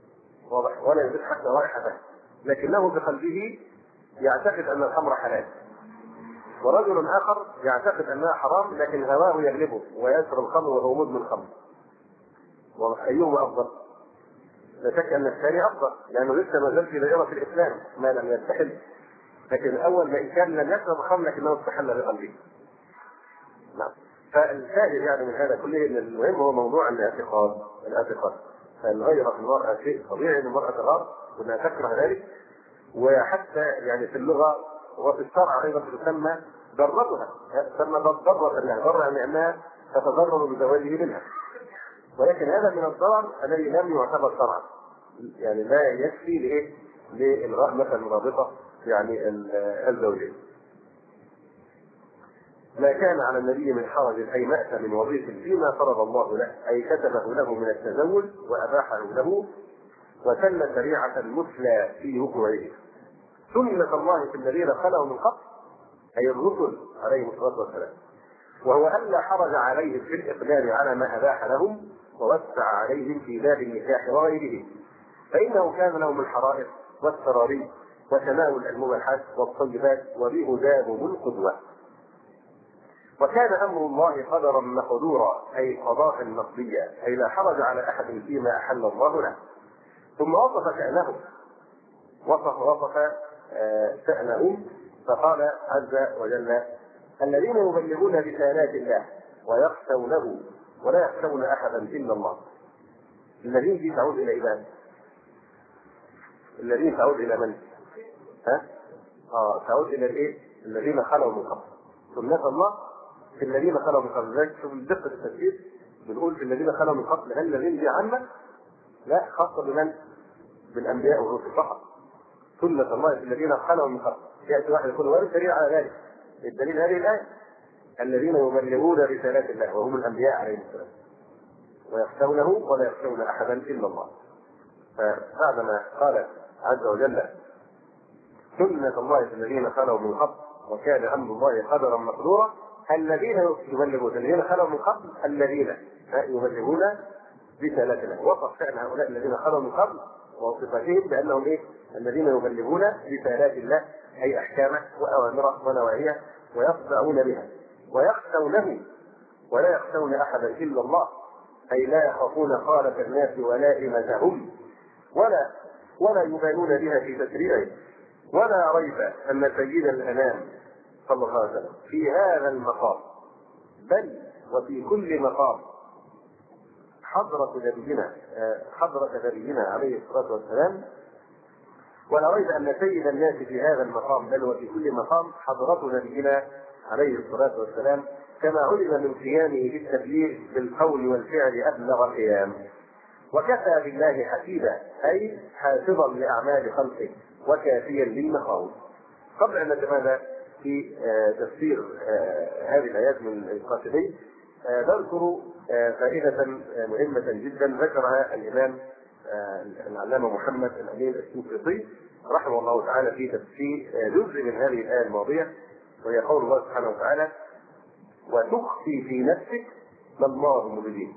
واضح، ولا يجد حتى رائحته، لكنه بقلبه يعتقد ان الخمر حلال. ورجل اخر يعتقد انها حرام لكن هواه يغلبه ويشرب الخمر وهو مدمن خمر. وايهما افضل؟ لا شك ان الثاني افضل، لانه لسه ما زال في دائره الاسلام ما لم يستحل. لكن الاول ما ان كان لم يشرب الخمر لكنه استحل بقلبه. نعم. فالشاهد يعني من هذا كله ان المهم هو موضوع الاعتقاد، الاعتقاد. فالغيرة في المرأة شيء طبيعي ان المرأة تغار وانها تكره ذلك، وحتى يعني في اللغة وفي الشرع ايضا تسمى ضرتها، تسمى ضرة لها، ضرة يعني انها تتضرر بزواجه منها. ولكن هذا من الضرر الذي لم يعتبر شرعا، يعني لا يكفي لايه؟ لالغاء مثلا رابطة يعني الزوجين. ما كان على النبي من حرج اي مأس من وظيف فيما فرض الله له، اي كتبه له من التزوج واباحه له، وسن شريعة المثلى في وقوعه. سنة الله في الذين خلوا من قبل اي الرسل عليهم الصلاة والسلام، وهو الا حرج عليهم في الاقدام على ما اباح لهم ووسع عليهم في باب النكاح وغيره، فانه كان لهم الحرائر والسراري وتناول المباحات والطيبات وبهداهم القدوة. وكان امر الله قدرا مقدورا اي قضاء مقضيا، اي لا حرج على احد فيما احل الله له. ثم وصف شأنهم، وصف وصف آه شأنهم فقال عز وجل: الذين يبلغون رسالات الله ويخشونه ولا يخشون احدا الا الله. الذين دي تعود الى عباد، الذين تعود الى من؟ ها؟ اه تعود الى الايه؟ الذين خلوا من قبل. سنة الله في الذين خلوا من قبل. ذلك شوف دقة التفسير، بنقول في الذين خلوا من قبل، هل الذين دي عامة؟ لا، خاصة بمن؟ بالأنبياء والرسل فقط. سنة الله في الذين خلوا من قبل. يأتي واحد يقول ولا دليل على ذلك؟ الدليل هذه الآية: الذين يبلغون رسالات الله وهم الأنبياء عليهم السلام ويخشونه ولا يخشون أحدا إلا الله. فبعدما قال عز وجل سنة الله في الذين خلوا من قبل وكان أمر الله قدرا مقدورا، الذين يبلغون، الذين خلوا من قبل الذين يبلغون رسالات الله. وصف شأن هؤلاء الذين خلوا من قبل وصفتهم بأنهم إيه؟ الذين يبلغون رسالات الله أي أحكامه وأوامره ونواهيه ويخضعون بها ويخشونه ولا يخشون أحدا إلا الله، أي لا يخافون خالة الناس ولائمتهم ولا ولا يبالون بها في تشريعه. ولا ريب أن سيد الأنام صلى الله عليه وسلم في هذا المقام بل وفي كل مقام حضرة نبينا حضرة نبينا عليه الصلاة والسلام. ولا ريب أن سيد الناس في هذا المقام بل وفي كل مقام حضرة نبينا عليه الصلاة والسلام، كما علم من قيامه بالتبليغ بالقول والفعل أبلغ القيام. وكفى بالله حسيبا أي حافظا لأعمال خلقه وكافيا للمخاوف. قبل أن نتمادى في تفسير هذه الآيات من القاسمين نذكر فائدة مهمة جدا ذكرها الإمام العلامة محمد الأمين الشنقيطي رحمه الله تعالى في تفسير جزء من هذه الآية الماضية، وهي قول الله سبحانه وتعالى: وتخفي في نفسك ما الله مبديه.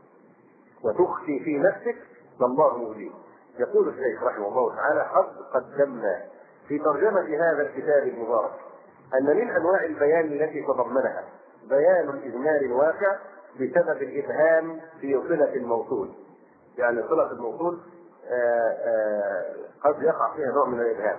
وتخفي في نفسك ما الله مبديه. يقول الشيخ رحمه الله تعالى: قد قدمنا في ترجمة هذا الكتاب المبارك أن من أنواع البيان التي تضمنها بيان الإجمال الواقع بسبب الإبهام في صلة الموصول. يعني صلة الموصول آآ آآ قد يقع فيها نوع من الإبهام،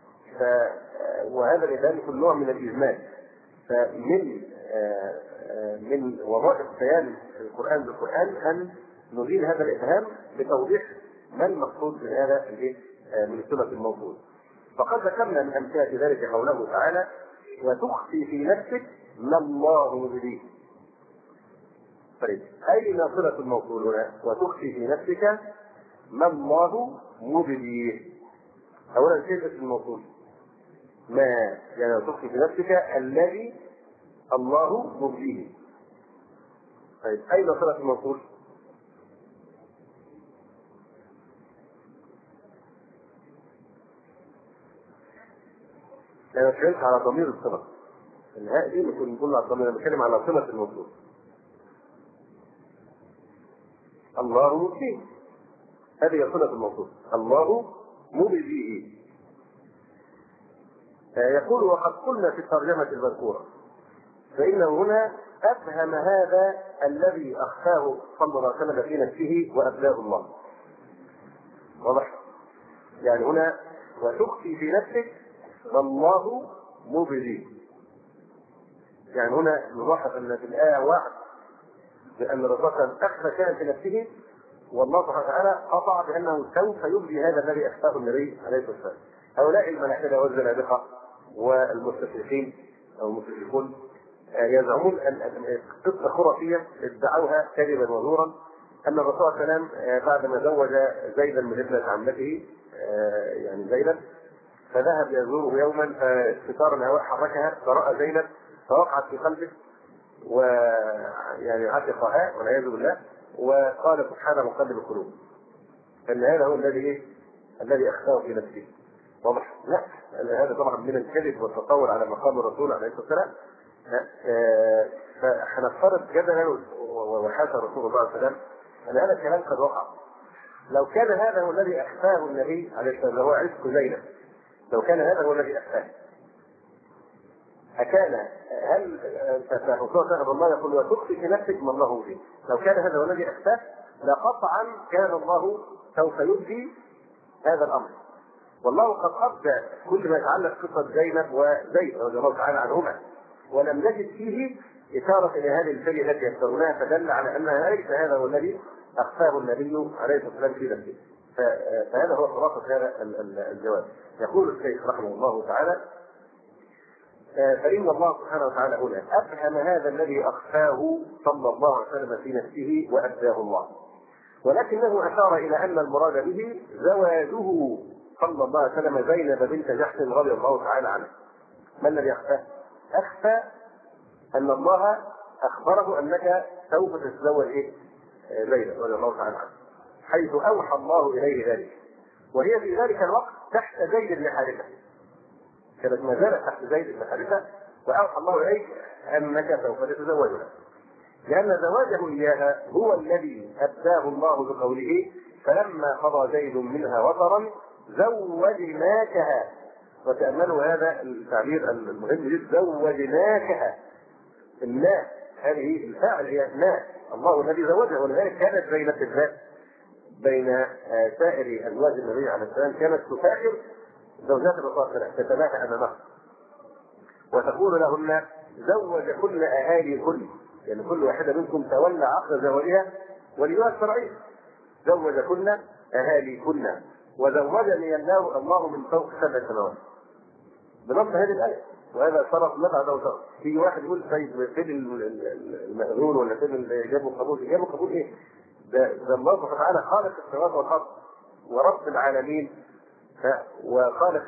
وهذا الإبهام يكون نوع من الإجمال. فمن من وظائف بيان القرآن بالقرآن أن نزيل هذا الإبهام بتوضيح ما المقصود من هذا من صلة الموصول. فقد ذكرنا من أمثلة ذلك قوله تعالى: وتخفي في نفسك ما الله مبديه. طيب أين صلة الموصول هنا؟ وتخفي في نفسك ما الله مبديه. أولا كيف اسم الموصول؟ ما يعني تخفي في نفسك الذي الله مبديه. طيب أين صلة الموصول؟ أنا اتكلمت على ضمير الصلة. الهاء دي نكون نقول على الضمير، أنا بتكلم على صلة الموصول. الله مبديه. هذه صلة الموصول، الله مبديه. يقول وقد قلنا في الترجمة المذكورة فإنه هنا أفهم هذا الذي أخفاه صلى الله عليه وسلم في نفسه وأبلاه الله. واضح؟ يعني هنا وتخفي في نفسك والله مبدي. يعني هنا نلاحظ أن في الآية واحد بأن الرسول أخفى شيئا في نفسه، والله سبحانه وتعالى قطع بأنه سوف يبدي هذا الذي أخفاه النبي عليه الصلاة والسلام. هؤلاء الملاحدة والزنادقة والمستشرقين أو المستشرقون يزعمون أن قصة خرافية ادعوها كذبا وزورا أن الرسول صلى الله عليه وسلم بعدما زوج زيدا من ابنة عمته يعني زيدا فذهب يزوره يوما فستار الهواء حركها فرأى زينب فوقعت في قلبه ويعني عشقها والعياذ بالله وقال سبحان مقلب القلوب. أن هذا هو الذي الذي أخفاه في نفسه. واضح؟ لا، هذا طبعا من الكذب والتطور على مقام الرسول عليه الصلاة والسلام. فهنفترض جدلا وحاشا رسول الله صلى الله عليه وسلم أن هذا الكلام قد وقع. لو كان هذا هو الذي أخفاه النبي عليه الصلاة والسلام هو عشق زينب، لو كان هذا هو الذي أخفاه أكان هل فالرسول الله يقول وتخفي في نفسك ما الله فيه؟ لو كان هذا هو الذي أخفاه لقطعا كان الله سوف يبدي هذا الأمر. والله قد أبدى كل ما يتعلق قصة زينب وزيد رضي الله تعالى عنهما، ولم نجد فيه إشارة إلى هذه الفرية التي يذكرونها، فدل على أن ليس هذا هو الذي أخفاه النبي عليه الصلاة والسلام في نفسه. فهذا هو خلاصة هذا الجواب. يقول الشيخ رحمه الله تعالى فإن الله سبحانه وتعالى هنا أفهم هذا الذي أخفاه صلى الله عليه وسلم في نفسه وأبداه الله، ولكنه أشار إلى أن المراد به زواجه صلى الله عليه وسلم زينب بنت جحش رضي الله تعالى عنها. ما الذي أخفاه؟ أخفى أن الله أخبره أنك سوف تتزوج إيه؟ زينب رضي الله تعالى عنها، حيث أوحى الله إليه ذلك، وهي في ذلك الوقت تحت زيد بن حارثة، كانت ما زالت تحت زيد بن حارثة، وأوحى الله إليك أنك سوف تتزوجها، لأن زواجه إياها هو الذي أبداه الله بقوله فلما قضى زيد منها وطرا زوجناكها. وتأملوا هذا التعبير المهم جدا، زوجناكها. الناس هذه الفاعل هي الناس، الله الذي زوجها، ولذلك كانت بين الذات بين سائر أزواج النبي عليه السلام كانت تفاخر زوجات الرسول تتباهى أمامها وتقول لهن زوج كل أهالي كل، يعني كل واحدة منكم تولى عقد زواجها وليها الشرعي، زوج كل أهالي كل وزوجني الله الله من فوق سبع سماوات بنص هذه الآية. وهذا شرف لا بعده شرف. في واحد يقول طيب فين المأذون ولا فين اللي جابوا قبول؟ جابوا قبول ايه؟ ده, ده الله سبحانه وتعالى خالق السماوات والأرض ورب العالمين، وخالق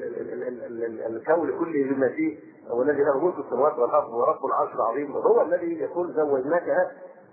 الكون كله بما فيه، هو الذي له ملك السماوات والأرض ورب العرش العظيم، وهو الذي يقول زوجناكها.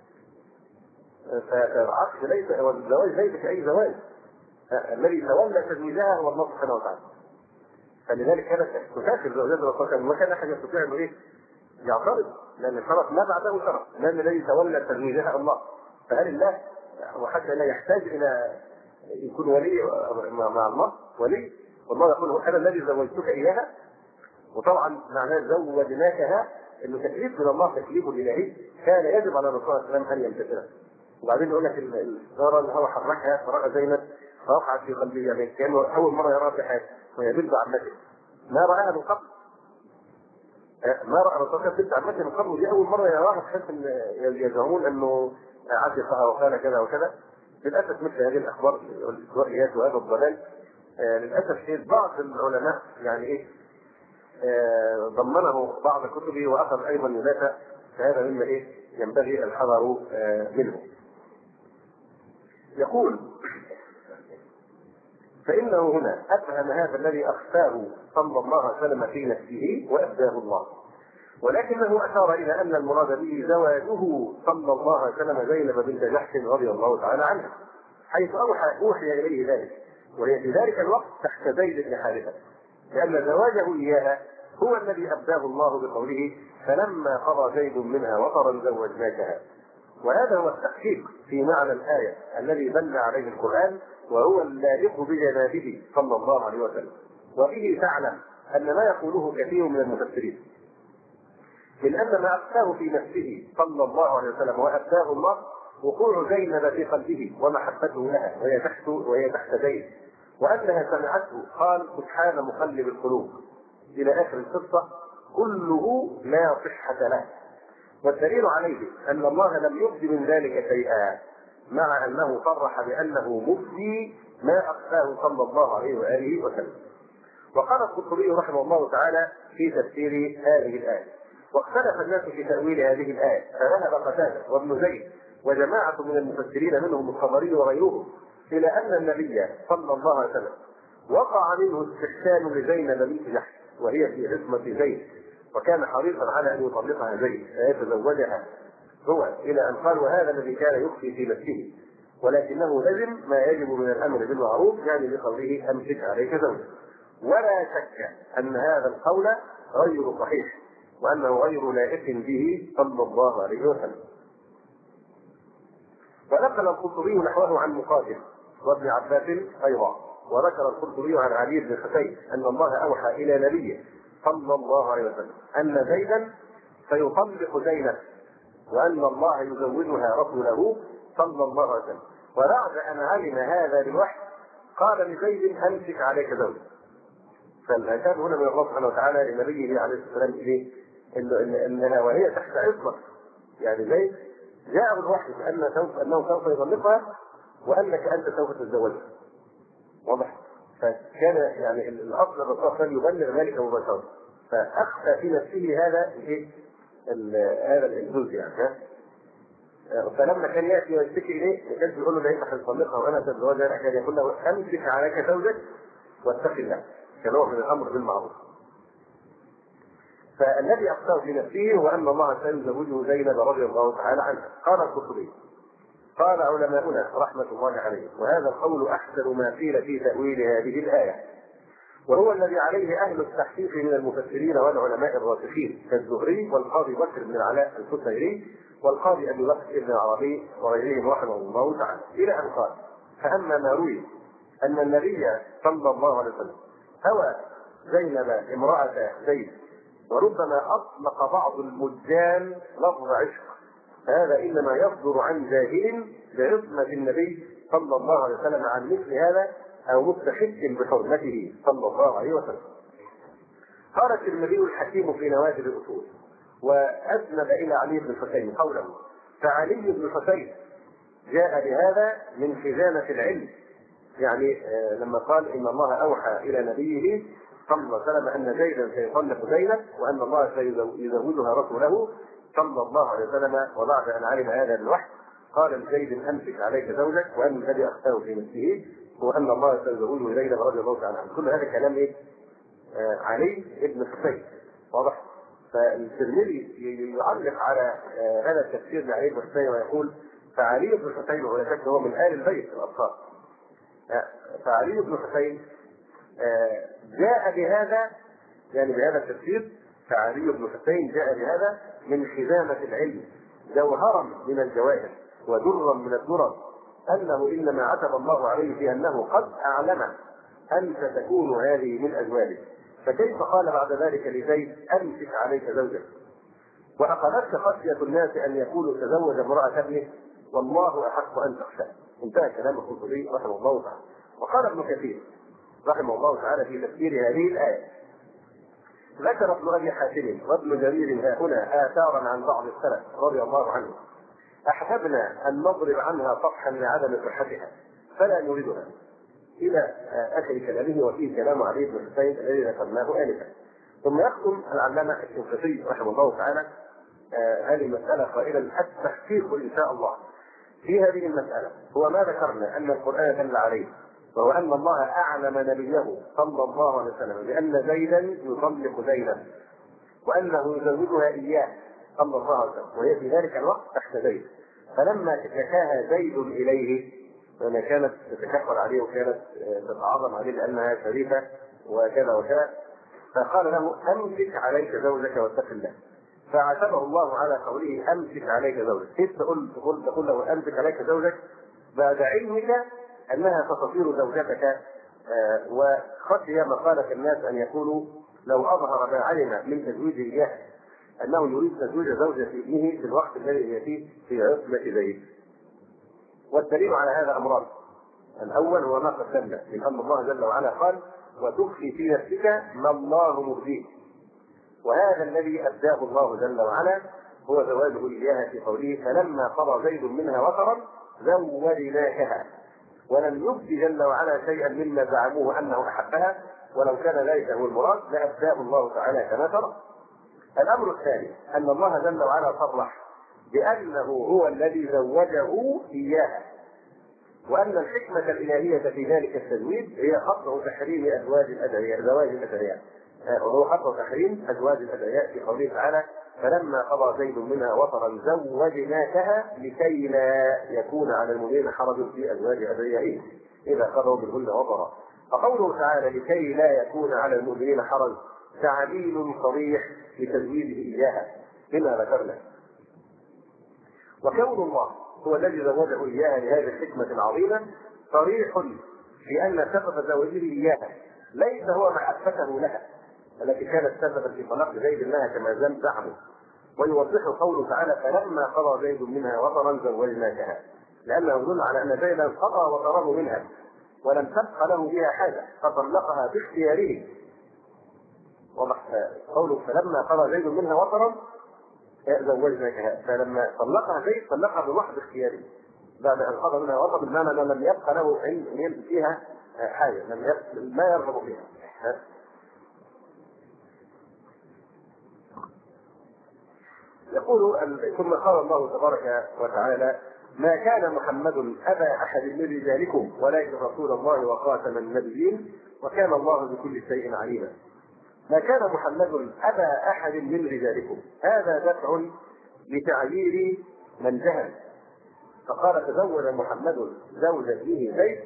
فالعقد ليس والزواج ليس كأي زواج، الذي تولى تزويجها هو الله سبحانه وتعالى. فلذلك كانت تفاخر زوجات الرسول ما كان احد يستطيع انه ايه؟ يعترض، لان الشرف ما بعده شرف، لان الذي تولى تزويجها الله. فهل الله وحتى لا يحتاج الى يكون ولي مع الله ولي؟ والله يقول انا الذي زوجتك اياها. وطبعا معناه زوجناكها انه تكليف من الله، تكليف الهي كان يجب على الرسول صلى الله عليه وسلم ان يمتثله. وبعدين يقول لك الزهره اللي هو حركها فراى زينب فوقعت في قلبه، يعني كانه اول مره يراها في حياته وهي بنت عمته، ما راها من قبل، ما راى الرسول بنت عمته من قبل، دي اول مره يراها، بحيث ان يزعمون انه عشقها وكان كذا وكذا. للاسف مثل هذه الاخبار والاسرائيليات وهذا الضلال آه للاسف شيء بعض العلماء يعني ايه آه ضمنه بعض كتبه واخذ ايضا يدافع، فهذا مما ايه ينبغي الحذر آه منه. يقول فإنه هنا أفهم هذا الذي أخفاه صلى الله عليه وسلم في نفسه وأبداه الله، ولكنه أشار إلى أن المراد به زواجه صلى الله عليه وسلم زينب بنت جحش رضي الله تعالى عنها، حيث أوحى أوحي إليه ذلك، وهي في ذلك الوقت تحت زيد بن حارثة، لأن زواجه إياها هو الذي أبداه الله بقوله فلما قضى زيد منها وطرا زوجناكها. وهذا هو التحقيق في معنى الآية الذي دل عليه القرآن، وهو اللائق بجنابه صلى الله عليه وسلم. وفيه تعلم أن ما يقوله كثير من المفسرين من أن ما أخفاه في نفسه صلى الله عليه وسلم وأبداه الله وقوع زينب في قلبه ومحبته لها وهي تحت وهي تحت زيد، وأنها سمعته قال سبحان مقلب القلوب إلى آخر القصة، كله لا صحة له. والدليل عليه أن الله لم يبد من ذلك شيئا، مع أنه صرح بأنه مبدي ما أخفاه صلى الله عليه وآله وسلم. وقال القرطبي رحمه الله تعالى في تفسير هذه الآية: واختلف الناس في تأويل هذه الآية، فذهب قتادة وابن زيد وجماعة من المفسرين منهم الطبري وغيرهم إلى أن النبي صلى الله عليه وسلم وقع منه استحسان لزينب بنت جحش وهي في عصمة زيد، وكان حريصا على أن يطلقها زيد فيتزوجها هو، إلى أن قال وهذا الذي كان يخفي في نفسه، ولكنه لزم ما يجب من الأمر بالمعروف، يعني بقوله أمسك عليك زوجك. ولا شك أن هذا القول غير صحيح، وأنه غير لائق به صلى الله عليه وسلم. ونقل القرطبي نحوه عن مقاتل وابن عباس أيضا. وذكر القرطبي عن علي بن حسين أن الله أوحى إلى نبيه صلى الله عليه وسلم أن زيدا سيطلق زينب، وأن الله يزوجها رسوله صلى الله عليه وسلم. وبعد أن علم هذا بالوحي قال لزيد أمسك عليك زوجك. فالآتاب هنا من الله سبحانه وتعالى لنبيه عليه الصلاة والسلام إيه؟ إنها وهي تحت عصمة، يعني زيد جاء بالوحي بأن سوف أنه سوف يطلقها وأنك أنت سوف تتزوجها. واضح؟ فكان يعني الأصل الرسول كان يبلغ ذلك مباشرة، فأخفى في نفسه هذا إيه؟ هذا الإنجاز يعني. فلما كان يأتي ويشتكي إليه ما كانش يقول له ده أنت هتطلقها وأنا أتزوجها، لا، كان يقول له أمسك عليك زوجك واتق الله، كنوع من الأمر بالمعروف. فالذي أخفاه في نفسه هو أن الله سيزوجه زينب رضي الله تعالى عنها. قال القرطبي قال علماؤنا رحمة الله عليهم: وهذا القول أحسن ما قيل في تأويل هذه الآية، وهو الذي عليه أهل التحقيق من المفسرين والعلماء الراسخين كالزهري والقاضي بكر بن العلاء الفسيري والقاضي أبي بكر بن العربي وغيرهم رحمه الله تعالى، إلى أن قال: فأما ما روي أن النبي صلى الله عليه وسلم هوى زينب امرأة زيد، وربما أطلق بعض المجان لفظ عشق، فهذا إنما يصدر عن جاهل بعصمة النبي صلى الله عليه وسلم عن مثل هذا أو مستحق بحرمته صلى الله عليه وسلم. قال الترمذي الحكيم في نوادر الأصول وأسند إلى علي بن الحسين قوله: فعلي بن الحسين جاء بهذا من خزانة العلم، يعني لما قال إن الله أوحى إلى نبيه صلى الله عليه وسلم أن زيدا سيطلق زينب وأن الله سيزوجها رسوله صلى الله عليه وسلم، وبعد أن علم هذا الوحي قال لزيد أمسك عليك زوجك، وأن الذي أخفاه في نفسه هو أن الله سيزوجه زينب رضي الله تعالى عنه. كل هذا كلام إيه؟ آه علي بن الحسين. واضح؟ فالترمذي يعلق على آه هذا التفسير لعلي بن الحسين ويقول: فعلي بن الحسين ولا شك هو من آل البيت الأطهار. آه فعلي بن الحسين آه جاء بهذا، يعني بهذا التفسير، فعلي بن الحسين جاء بهذا من خزانة العلم جوهرا من الجواهر ودرا من الدرر، أنه إنما عتب الله عليه في أنه قد أعلم أنت تكون هذه من أزواجك، فكيف قال بعد ذلك لزيد أمسك عليك زوجك؟ وأخذتك خشية الناس أن يقولوا تزوج امرأة ابنه والله أحق أن تخشى. انتهى كلام القرطبي رحمه الله تعالى. وقال ابن كثير رحمه الله تعالى في تفسير هذه الآية: ذكر ابن أبي حاتم وابن جرير ها هنا آثارا عن بعض السلف رضي الله عنه أحببنا أن نضرب عنها صفحا لعدم صحتها فلا نريدها، إلى آخر كلامه، وفيه كلام علي بن الحسين الذي ذكرناه آنفا. ثم يختم العلامة الشنقيطي رحمه الله تعالى هذه المسألة قائلا: التحقيق إن شاء الله في هذه المسألة هو ما ذكرنا أن القرآن دل عليه، وهو أن الله أعلم نبيه صلى الله عليه وسلم بأن زيدا يطلق زينب وأنه يزوجها إياه صلى الله عليه وسلم، وهي في ذلك الوقت تحت زيد. فلما تشاها زيد إليه، لما كانت تتكبر عليه وكانت تتعظم عليه لأنها شريفة وكذا وكذا، فقال له: أمسك عليك زوجك واتق الله. فعاتبه الله على قوله امسك عليك زوجك. كيف تقول تقول تقول له امسك عليك زوجك بعد علمك انها ستصير زوجتك؟ آه وخشي مقالة الناس ان يقولوا لو اظهر ما علم من تزويجه اياه انه يريد تزويج زوجة ابنه في الوقت الذي هي فيه في عصمة زيد. والدليل على هذا امران. الاول هو ما قدمنا من ان الله جل وعلا قال وتخفي في نفسك ما الله مبديه، وهذا الذي ابداه الله جل وعلا هو زواجه اياها في قوله فلما قضى زيد منها وطرا زوجناكها، ولم يبد جل وعلا شيئا مما زعموه انه احبها، ولو كان ذلك هو المراد لابداه الله تعالى كما ترى. الامر الثاني ان الله جل وعلا صرح بانه هو الذي زوجه اياها، وان الحكمه الالهيه في ذلك التزويج هي قطع تحريم ازواج الادعياء زواج الادعياء، وهو قطع تحريم ازواج الادعياء في قوله تعالى فلما قضى زيد منها وطرا زوجناكها لكي لا يكون على المؤمنين حرج في ازواج ادعيائهم اذا قضوا منهن وطرا. فقوله تعالى لكي لا يكون على المؤمنين حرج تعليل صريح لتزويجه اياها كما ذكرنا. وكون الله هو الذي زوجه اياها لهذه الحكمه العظيمه صريح في ان سبب زواجه اياها ليس هو محبته لها التي كانت سببا في طلاق زيد لها كما زعم زعمه، ويوضح قوله تعالى فلما قضى زيد منها وطرا زوجناكها، لانه يدل على ان زيدا قضى وطره منها ولم تبق له بها حاجه فطلقها باختياره. وضح قوله فلما قضى زيد منها وطرا زوجناكها، فلما طلقها زيد طلقها بمحض اختياره بعد ان قضى منها وطرا، بمعنى انه لم يبق له عند فيها حاجه، لم يبق ما يرغب فيها. يقول ثم قال الله تبارك وتعالى ما كان محمد ابا احد من رجالكم ولكن رسول الله وخاتم النبيين وكان الله بكل شيء عليما. ما كان محمد ابا احد من رجالكم، هذا دفع لتعيير من جهل، فقال تزوج محمد زوج ابنه زيد،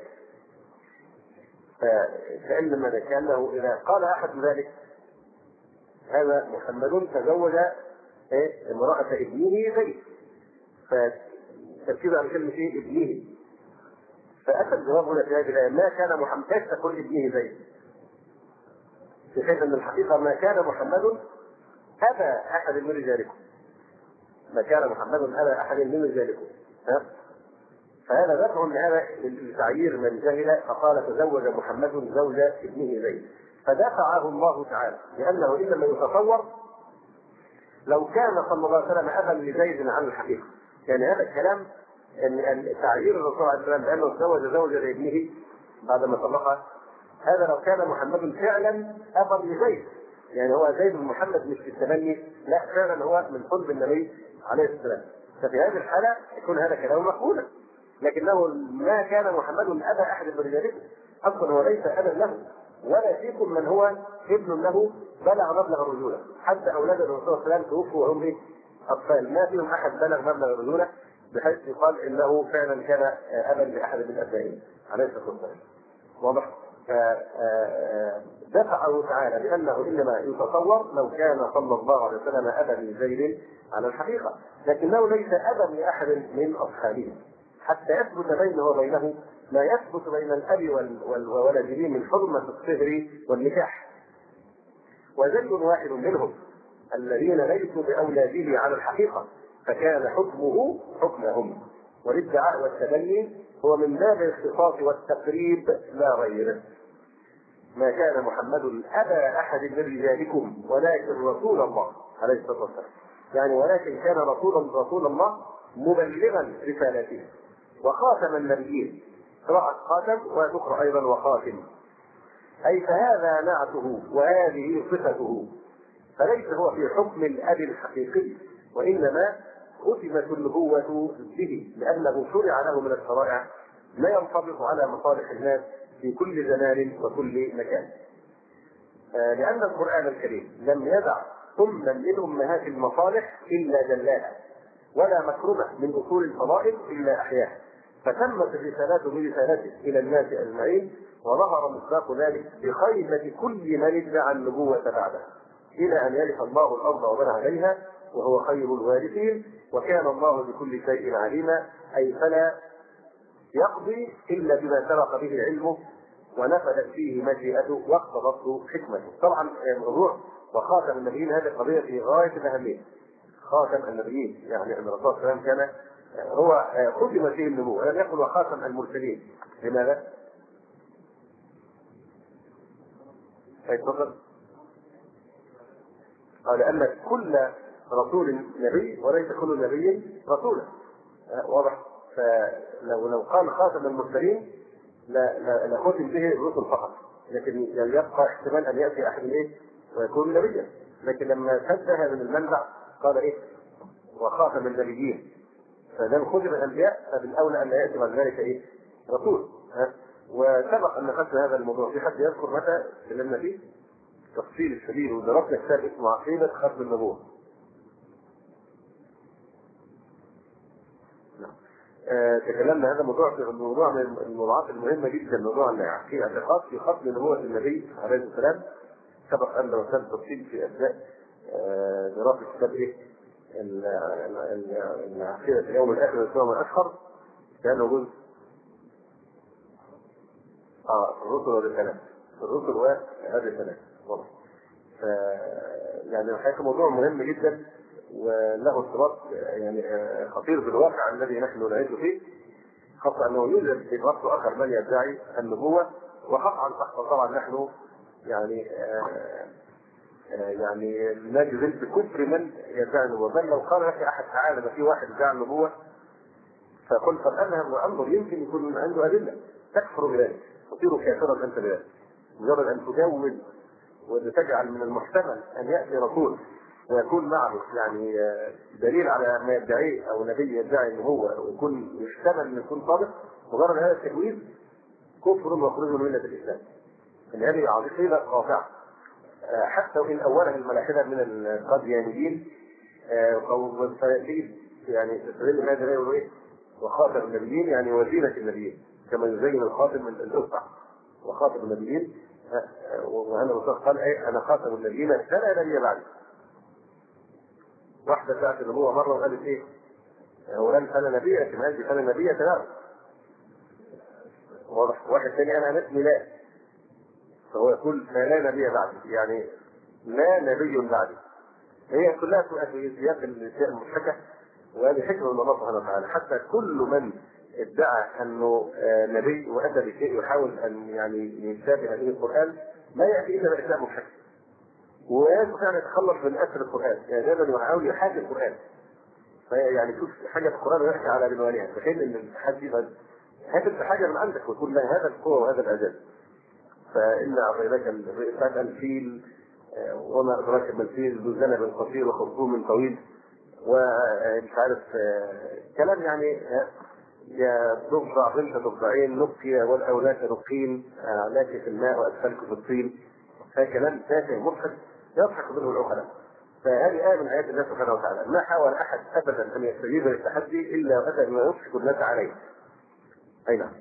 فانما كانه اذا قال احد ذلك هذا محمد تزوج امرأة ابنه زيد، فتركيز على كلمة ايه ابنه، فأتى الجواب هنا في هذه الآية ما كان محمد كيف تقول ابنه زيد؟ في حيث أن الحقيقة ما كان محمد أبا أحد من رجالكم، ما كان محمد أبا أحد من رجالكم، ها؟ فهذا دفع لهذا لتعيير من جهل، فقال تزوج محمد زوج ابنه زيد، فدفعه الله تعالى لأنه إنما يتصور لو كان صلى الله عليه وسلم أبا لزيد عن الحقيقة، يعني هذا الكلام ان تعيير الرسول عليه السلام بأنه تزوج زوجة ابنه بعد ما طلقها، هذا لو كان محمد فعلا أبا لزيد، يعني هو زيد بن محمد مش في التبني، لا فعلا هو من صلب النبي عليه السلام، ففي هذه الحالة يكون هذا كلام مقبولا، لكنه ما كان محمد أبا أحد من رجالكم، أصلا هو ليس أبا له، ولا فيكم من هو ابن له بلغ مبلغ الرجولة، حتى أولاد الرسول صلى الله عليه وسلم توفوا وهم إيه؟ أطفال، ما فيهم أحد بلغ مبلغ الرجولة بحيث يقال إنه فعلا كان أبا لأحد من أبنائه عليه الصلاة والسلام. واضح؟ فدفعه تعالى بأنه إنما يتصور لو كان صلى الله عليه وسلم أبا لزيد على الحقيقة، لكنه ليس أبا لأحد من أصحابه، حتى يثبت بينه وبينه ما يثبت بين الأب والولده من حرمة الصهر والنكاح، وزيد واحد منهم الذين ليسوا بأولاده على الحقيقة، فكان حكمه حكمهم، والادعاء والتبني هو من باب الاختصاص والتقريب لا غيره. ما كان محمد أبا أحد من رجالكم ولكن رسول الله عليه الصلاة والسلام، يعني ولكن كان رسولا رسول الله مبلغا رسالته وخاتم النبيين، قراءة خاتم وتقرأ أيضا وخاتم، أي فهذا نعته وهذه صفته، فليس هو في حكم الأب الحقيقي، وإنما ختمت النبوة به لأنه شرع له من الشرائع ما ينطبق على مصالح الناس في كل زمان وكل مكان. آه لأن القرآن الكريم لم يدع ثم من أمهات المصالح إلا دلاها، ولا مكرمة من أصول الفضائل إلا أحياها، فتمت الرسالات برسالته إلى الناس أجمعين، وظهر مصداق ذلك بخيمة كل من ادعى النبوة بعدها، إلى أن يرث الله الأرض ومن عليها وهو خير الوارثين وكان الله بكل شيء عليما، أي فلا يقضي إلا بما سبق به علمه ونفذت فيه مشيئته واقتضته حكمته. طبعا الموضوع وخاتم النبيين هذه قضية في غاية الأهمية. خاتم النبيين يعني أن الرسول صلى الله عليه وسلم كان هو ختم فيه النبوة، ولم يقل وخاتم المرسلين. لماذا؟ فيتفضل. قال لأن كل رسول نبي وليس كل نبي رسولا. واضح؟ فلو لو قال خاتم المرسلين لختم به الرسل فقط، لكن يبقى احتمال ان ياتي احد ايه ويكون نبيا. لكن لما سدها من المنبع قال ايه وخاتم النبيين، فلم ختم الانبياء فبالاولى ان لا ياتي بعد ذلك ايه رسول. ها؟ وسبق ان نفذنا هذا الموضوع. في حد يذكر متى تكلمنا فيه؟ تفصيل الشديد ودرسنا كتاب اسمه عقيده ختم النبوه. آه تكلمنا هذا الموضوع في موضوع من الموضوعات المهمه جدا، موضوع في اعتقاد في ختم نبوه النبي عليه السلام. سبق ان درسنا التفصيل في اثناء آه دراسه كتاب ايه؟ العقيده اليوم الاخر واليوم الاشهر، كان جزء اه الرسل والرسالات، الرسل والرسالات. ف يعني الحقيقه موضوع مهم جدا وله ارتباط يعني خطير بالواقع الذي نحن نعيش فيه، خاصة أنه يوجد في وقت آخر من يدعي النبوة، وقطعا طبعا نحن يعني آآ آآ يعني نجزم بكفر من يدعي النبوة. بل لو قال لك أحد تعالى ده في واحد يدعي النبوة فقل قد أنهم وأنظر يمكن يكون عنده أدلة، تكفر بذلك، تصير كافرا أنت بذلك. مجرد أن تجوز وتجعل من المحتمل أن يأتي رسول ويكون معه يعني دليل على ما يدعيه او نبي يدعي ان هو ويكون يحتمل ان يكون صادق، مجرد هذا التجويز كفر وخروج من مله الاسلام. ان هذه عقيده قاطعه، حتى وان اولها الملاحده من القاديانيين او يعني تستدل هذا يقولوا ايه؟ وخاتم النبيين يعني وزينه النبيين، كما يزين الخاتم من القطع وخاتم النبيين. وهذا الرسول قال ايه؟ انا خاتم النبيين لا نبي بعدي. واحدة سألت النبوة مرة وقالت ايه؟ هو لن أنا نبي لكن هذه أنا نبية تمام. واضح. واحد ثاني أنا اسمي لا، فهو يقول لا نبي بعدي، يعني لا نبي بعدي. هي كلها في سياق الاشياء المضحكة، وهذه حكمة من الله سبحانه وتعالى. حتى كل من ادعى أنه نبي وأتى بشيء يحاول أن يعني يشابه هذه القرآن ما يأتي إلا بأشياء مضحكة، ويستطيع ان يتخلص من اثر القران، يعني دايما يحاول يحاكي القران. فيعني شوف حاجه في القران ويحكي على عنوانها، تخيل ان الحد يبقى هات حاجه من عندك وتقول لها هذا القوه وهذا الاعجاز. فإنا أعطيناك الفيل وما أدراك ما الفيل ذو ذنب قصير وخرطوم طويل، ومش عارف كلام يعني يا تضع بنت تضعين نقي والأولاد نقين أعلاك في الماء وأسفلك في الطين. فكلام تافه مضحك يضحك منه العقلاء. فهذه آية من آيات الله سبحانه وتعالى. ما حاول أحد أبدا أن يستجيب للتحدي إلا وأتى بما يضحك الناس عليه. أي نعم.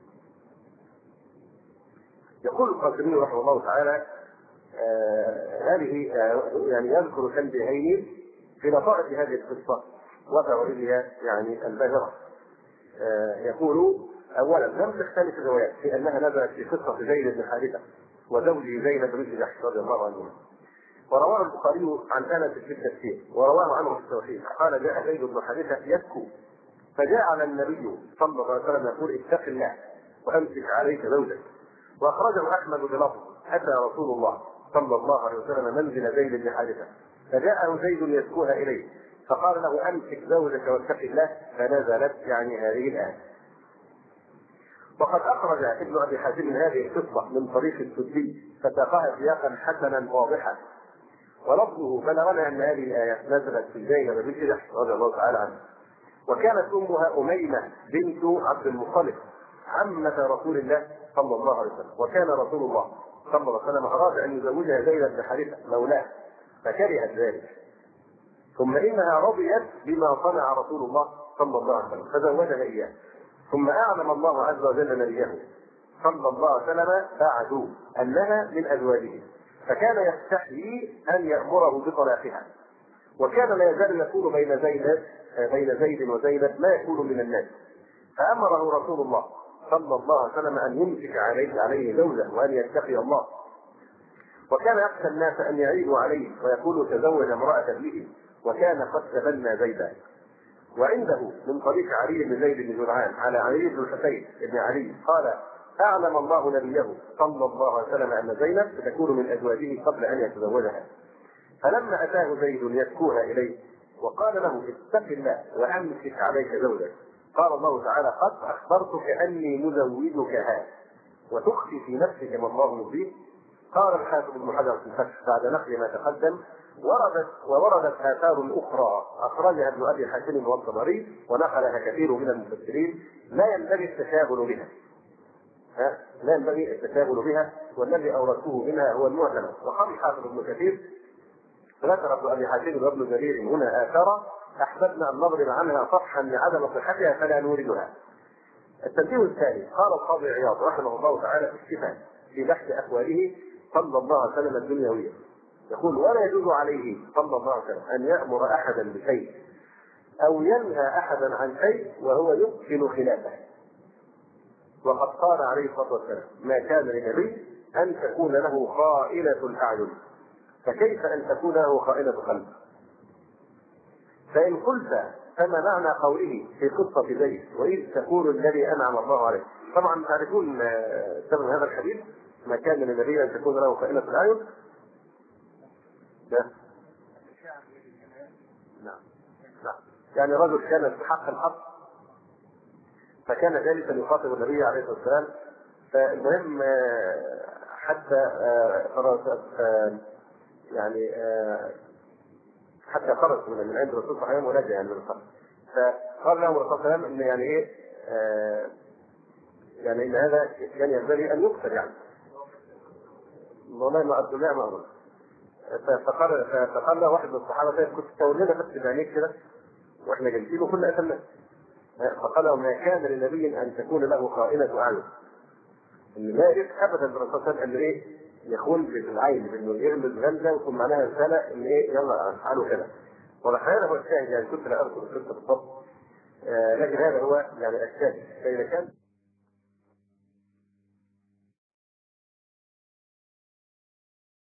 يقول القاسمي رحمه الله تعالى آه هذه آه يعني يذكر تنبيهين في لطائف هذه القصة وفوائدها يعني الباهرة. آه يقول أولا لم تختلف الروايات في أنها نزلت في قصة زيد بن حارثة وزوجه زينب بنت جحش رضي الله عنهما. ورواه البخاري عن انس في التفسير ورواه عنه في التوحيد قال جاء زيد بن حارثة يبكو فجاء على النبي صلى الله عليه وسلم يقول اتق الله وامسك عليك زوجك. واخرجه احمد بلفظ اتى رسول الله صلى الله عليه وسلم منزل زيد بن حارثة فجاءه زيد يسكوها اليه فقال له امسك زوجك واتق الله فنزلت يعني هذه الايه. وقد اخرج ابن ابي حاتم هذه القصه من طريق السدي فساقها سياقا حسنا واضحا ولفظه بلغنا ان هذه الايه نزلت في زينب بنت جحش رضي الله تعالى عنها وكانت امها اميمه بنت عبد المطلب عمه رسول الله صلى الله عليه وسلم وكان رسول الله صلى الله عليه وسلم اراد ان يزوجها زينب بن حارثه مولاه فكرهت ذلك ثم انها رضيت بما صنع رسول الله صلى الله عليه وسلم فزوجها اياه ثم اعلم الله عز وجل نبيه صلى الله عليه وسلم بعد انها من ازواجه فكان يستحيي ان يامره بطلاقها وكان لا يزال يكون بين زيد بين زيد وزينب ما يكون من الناس، فأمره رسول الله صلى الله عليه وسلم أن يمسك عليه عليه زوجه وأن يتقي الله. وكان يخشى الناس أن يعيبوا عليه ويقولوا تزوج امرأة ابنه، وكان قد تبنى زيدا. وعنده من طريق علي بن زيد بن جدعان على علي بن الحسين بن علي قال: أعلم الله نبيه صلى الله عليه وسلم أن زينب ستكون من أزواجه قبل أن يتزوجها. فلما أتاه زيد يشكوها إليه وقال له: اتق الله وأمسك عليك زوجك، قال الله تعالى: قد أخبرتك أني مزوجكها وتخفي في نفسك ما الله مبديه. قال الحافظ ابن حجر في الفتح بعد نقل ما تقدم: وردت ووردت آثار أخرى أخرجها ابن أبي حاتم والطبري ونقلها كثير من المفسرين لا ينبغي التشاغل بها. ها؟ لا ينبغي التشاغل بها، والذي أوردته منها هو المعتمد. وقال الحافظ ابن كثير: ذكر ابن أبي حاتم وابن جرير هنا آثار أحببنا أن نضرب عنها صفحا لعدم صحتها فلا نوردها. التنبيه الثاني: قال القاضي عياض رحمه الله تعالى في الشفاء في بحث أقواله صلى الله عليه وسلم الدنيوية، يقول: ولا يجوز عليه صلى الله عليه وسلم أن يأمر أحدا بشيء أو ينهى أحدا عن شيء وهو يمكن خلافه. وقد قال عليه الصلاة والسلام: ما كان لنبي أن تكون له خائنة الأعين، فكيف أن تكون له خائنة قلب؟ فإن قلت فما معنى قوله في قصة زيد: وإذ تقول الذي أنعم الله عليه؟ طبعا تعرفون سبب هذا الحديث: ما كان للنبي أن تكون له خائنة الأعين. نعم نعم يعني رجل كان في حق الحق فكان جالسا يخاطب النبي عليه الصلاة والسلام، فالمهم حتى يعني حتى خرج من عند الرسول صلى الله عليه وسلم ونجا يعني من الخرج. فقال له الرسول صلى الله عليه وسلم ان يعني ايه يعني ان هذا كان ينبغي ان يقتل يعني والله ما الدنيا ما أمر. فقال فقال له واحد من الصحابه: كنت تولينا بس بعينيك كده واحنا جالسين وكنا قتلنا. فقال له: ما كان لنبي ان تكون له خائنة اعين. ان لا يجوز ابدا الرسول صلى الله عليه وسلم ان ايه يخون في العين بانه يغمز غمزه ويكون معناها رساله ان ايه يلا افعلوا كذا. وهذا هو الشاهد، يعني كنت لا اذكر القصه بالضبط، آه لكن هذا هو يعني الشاهد. فاذا كان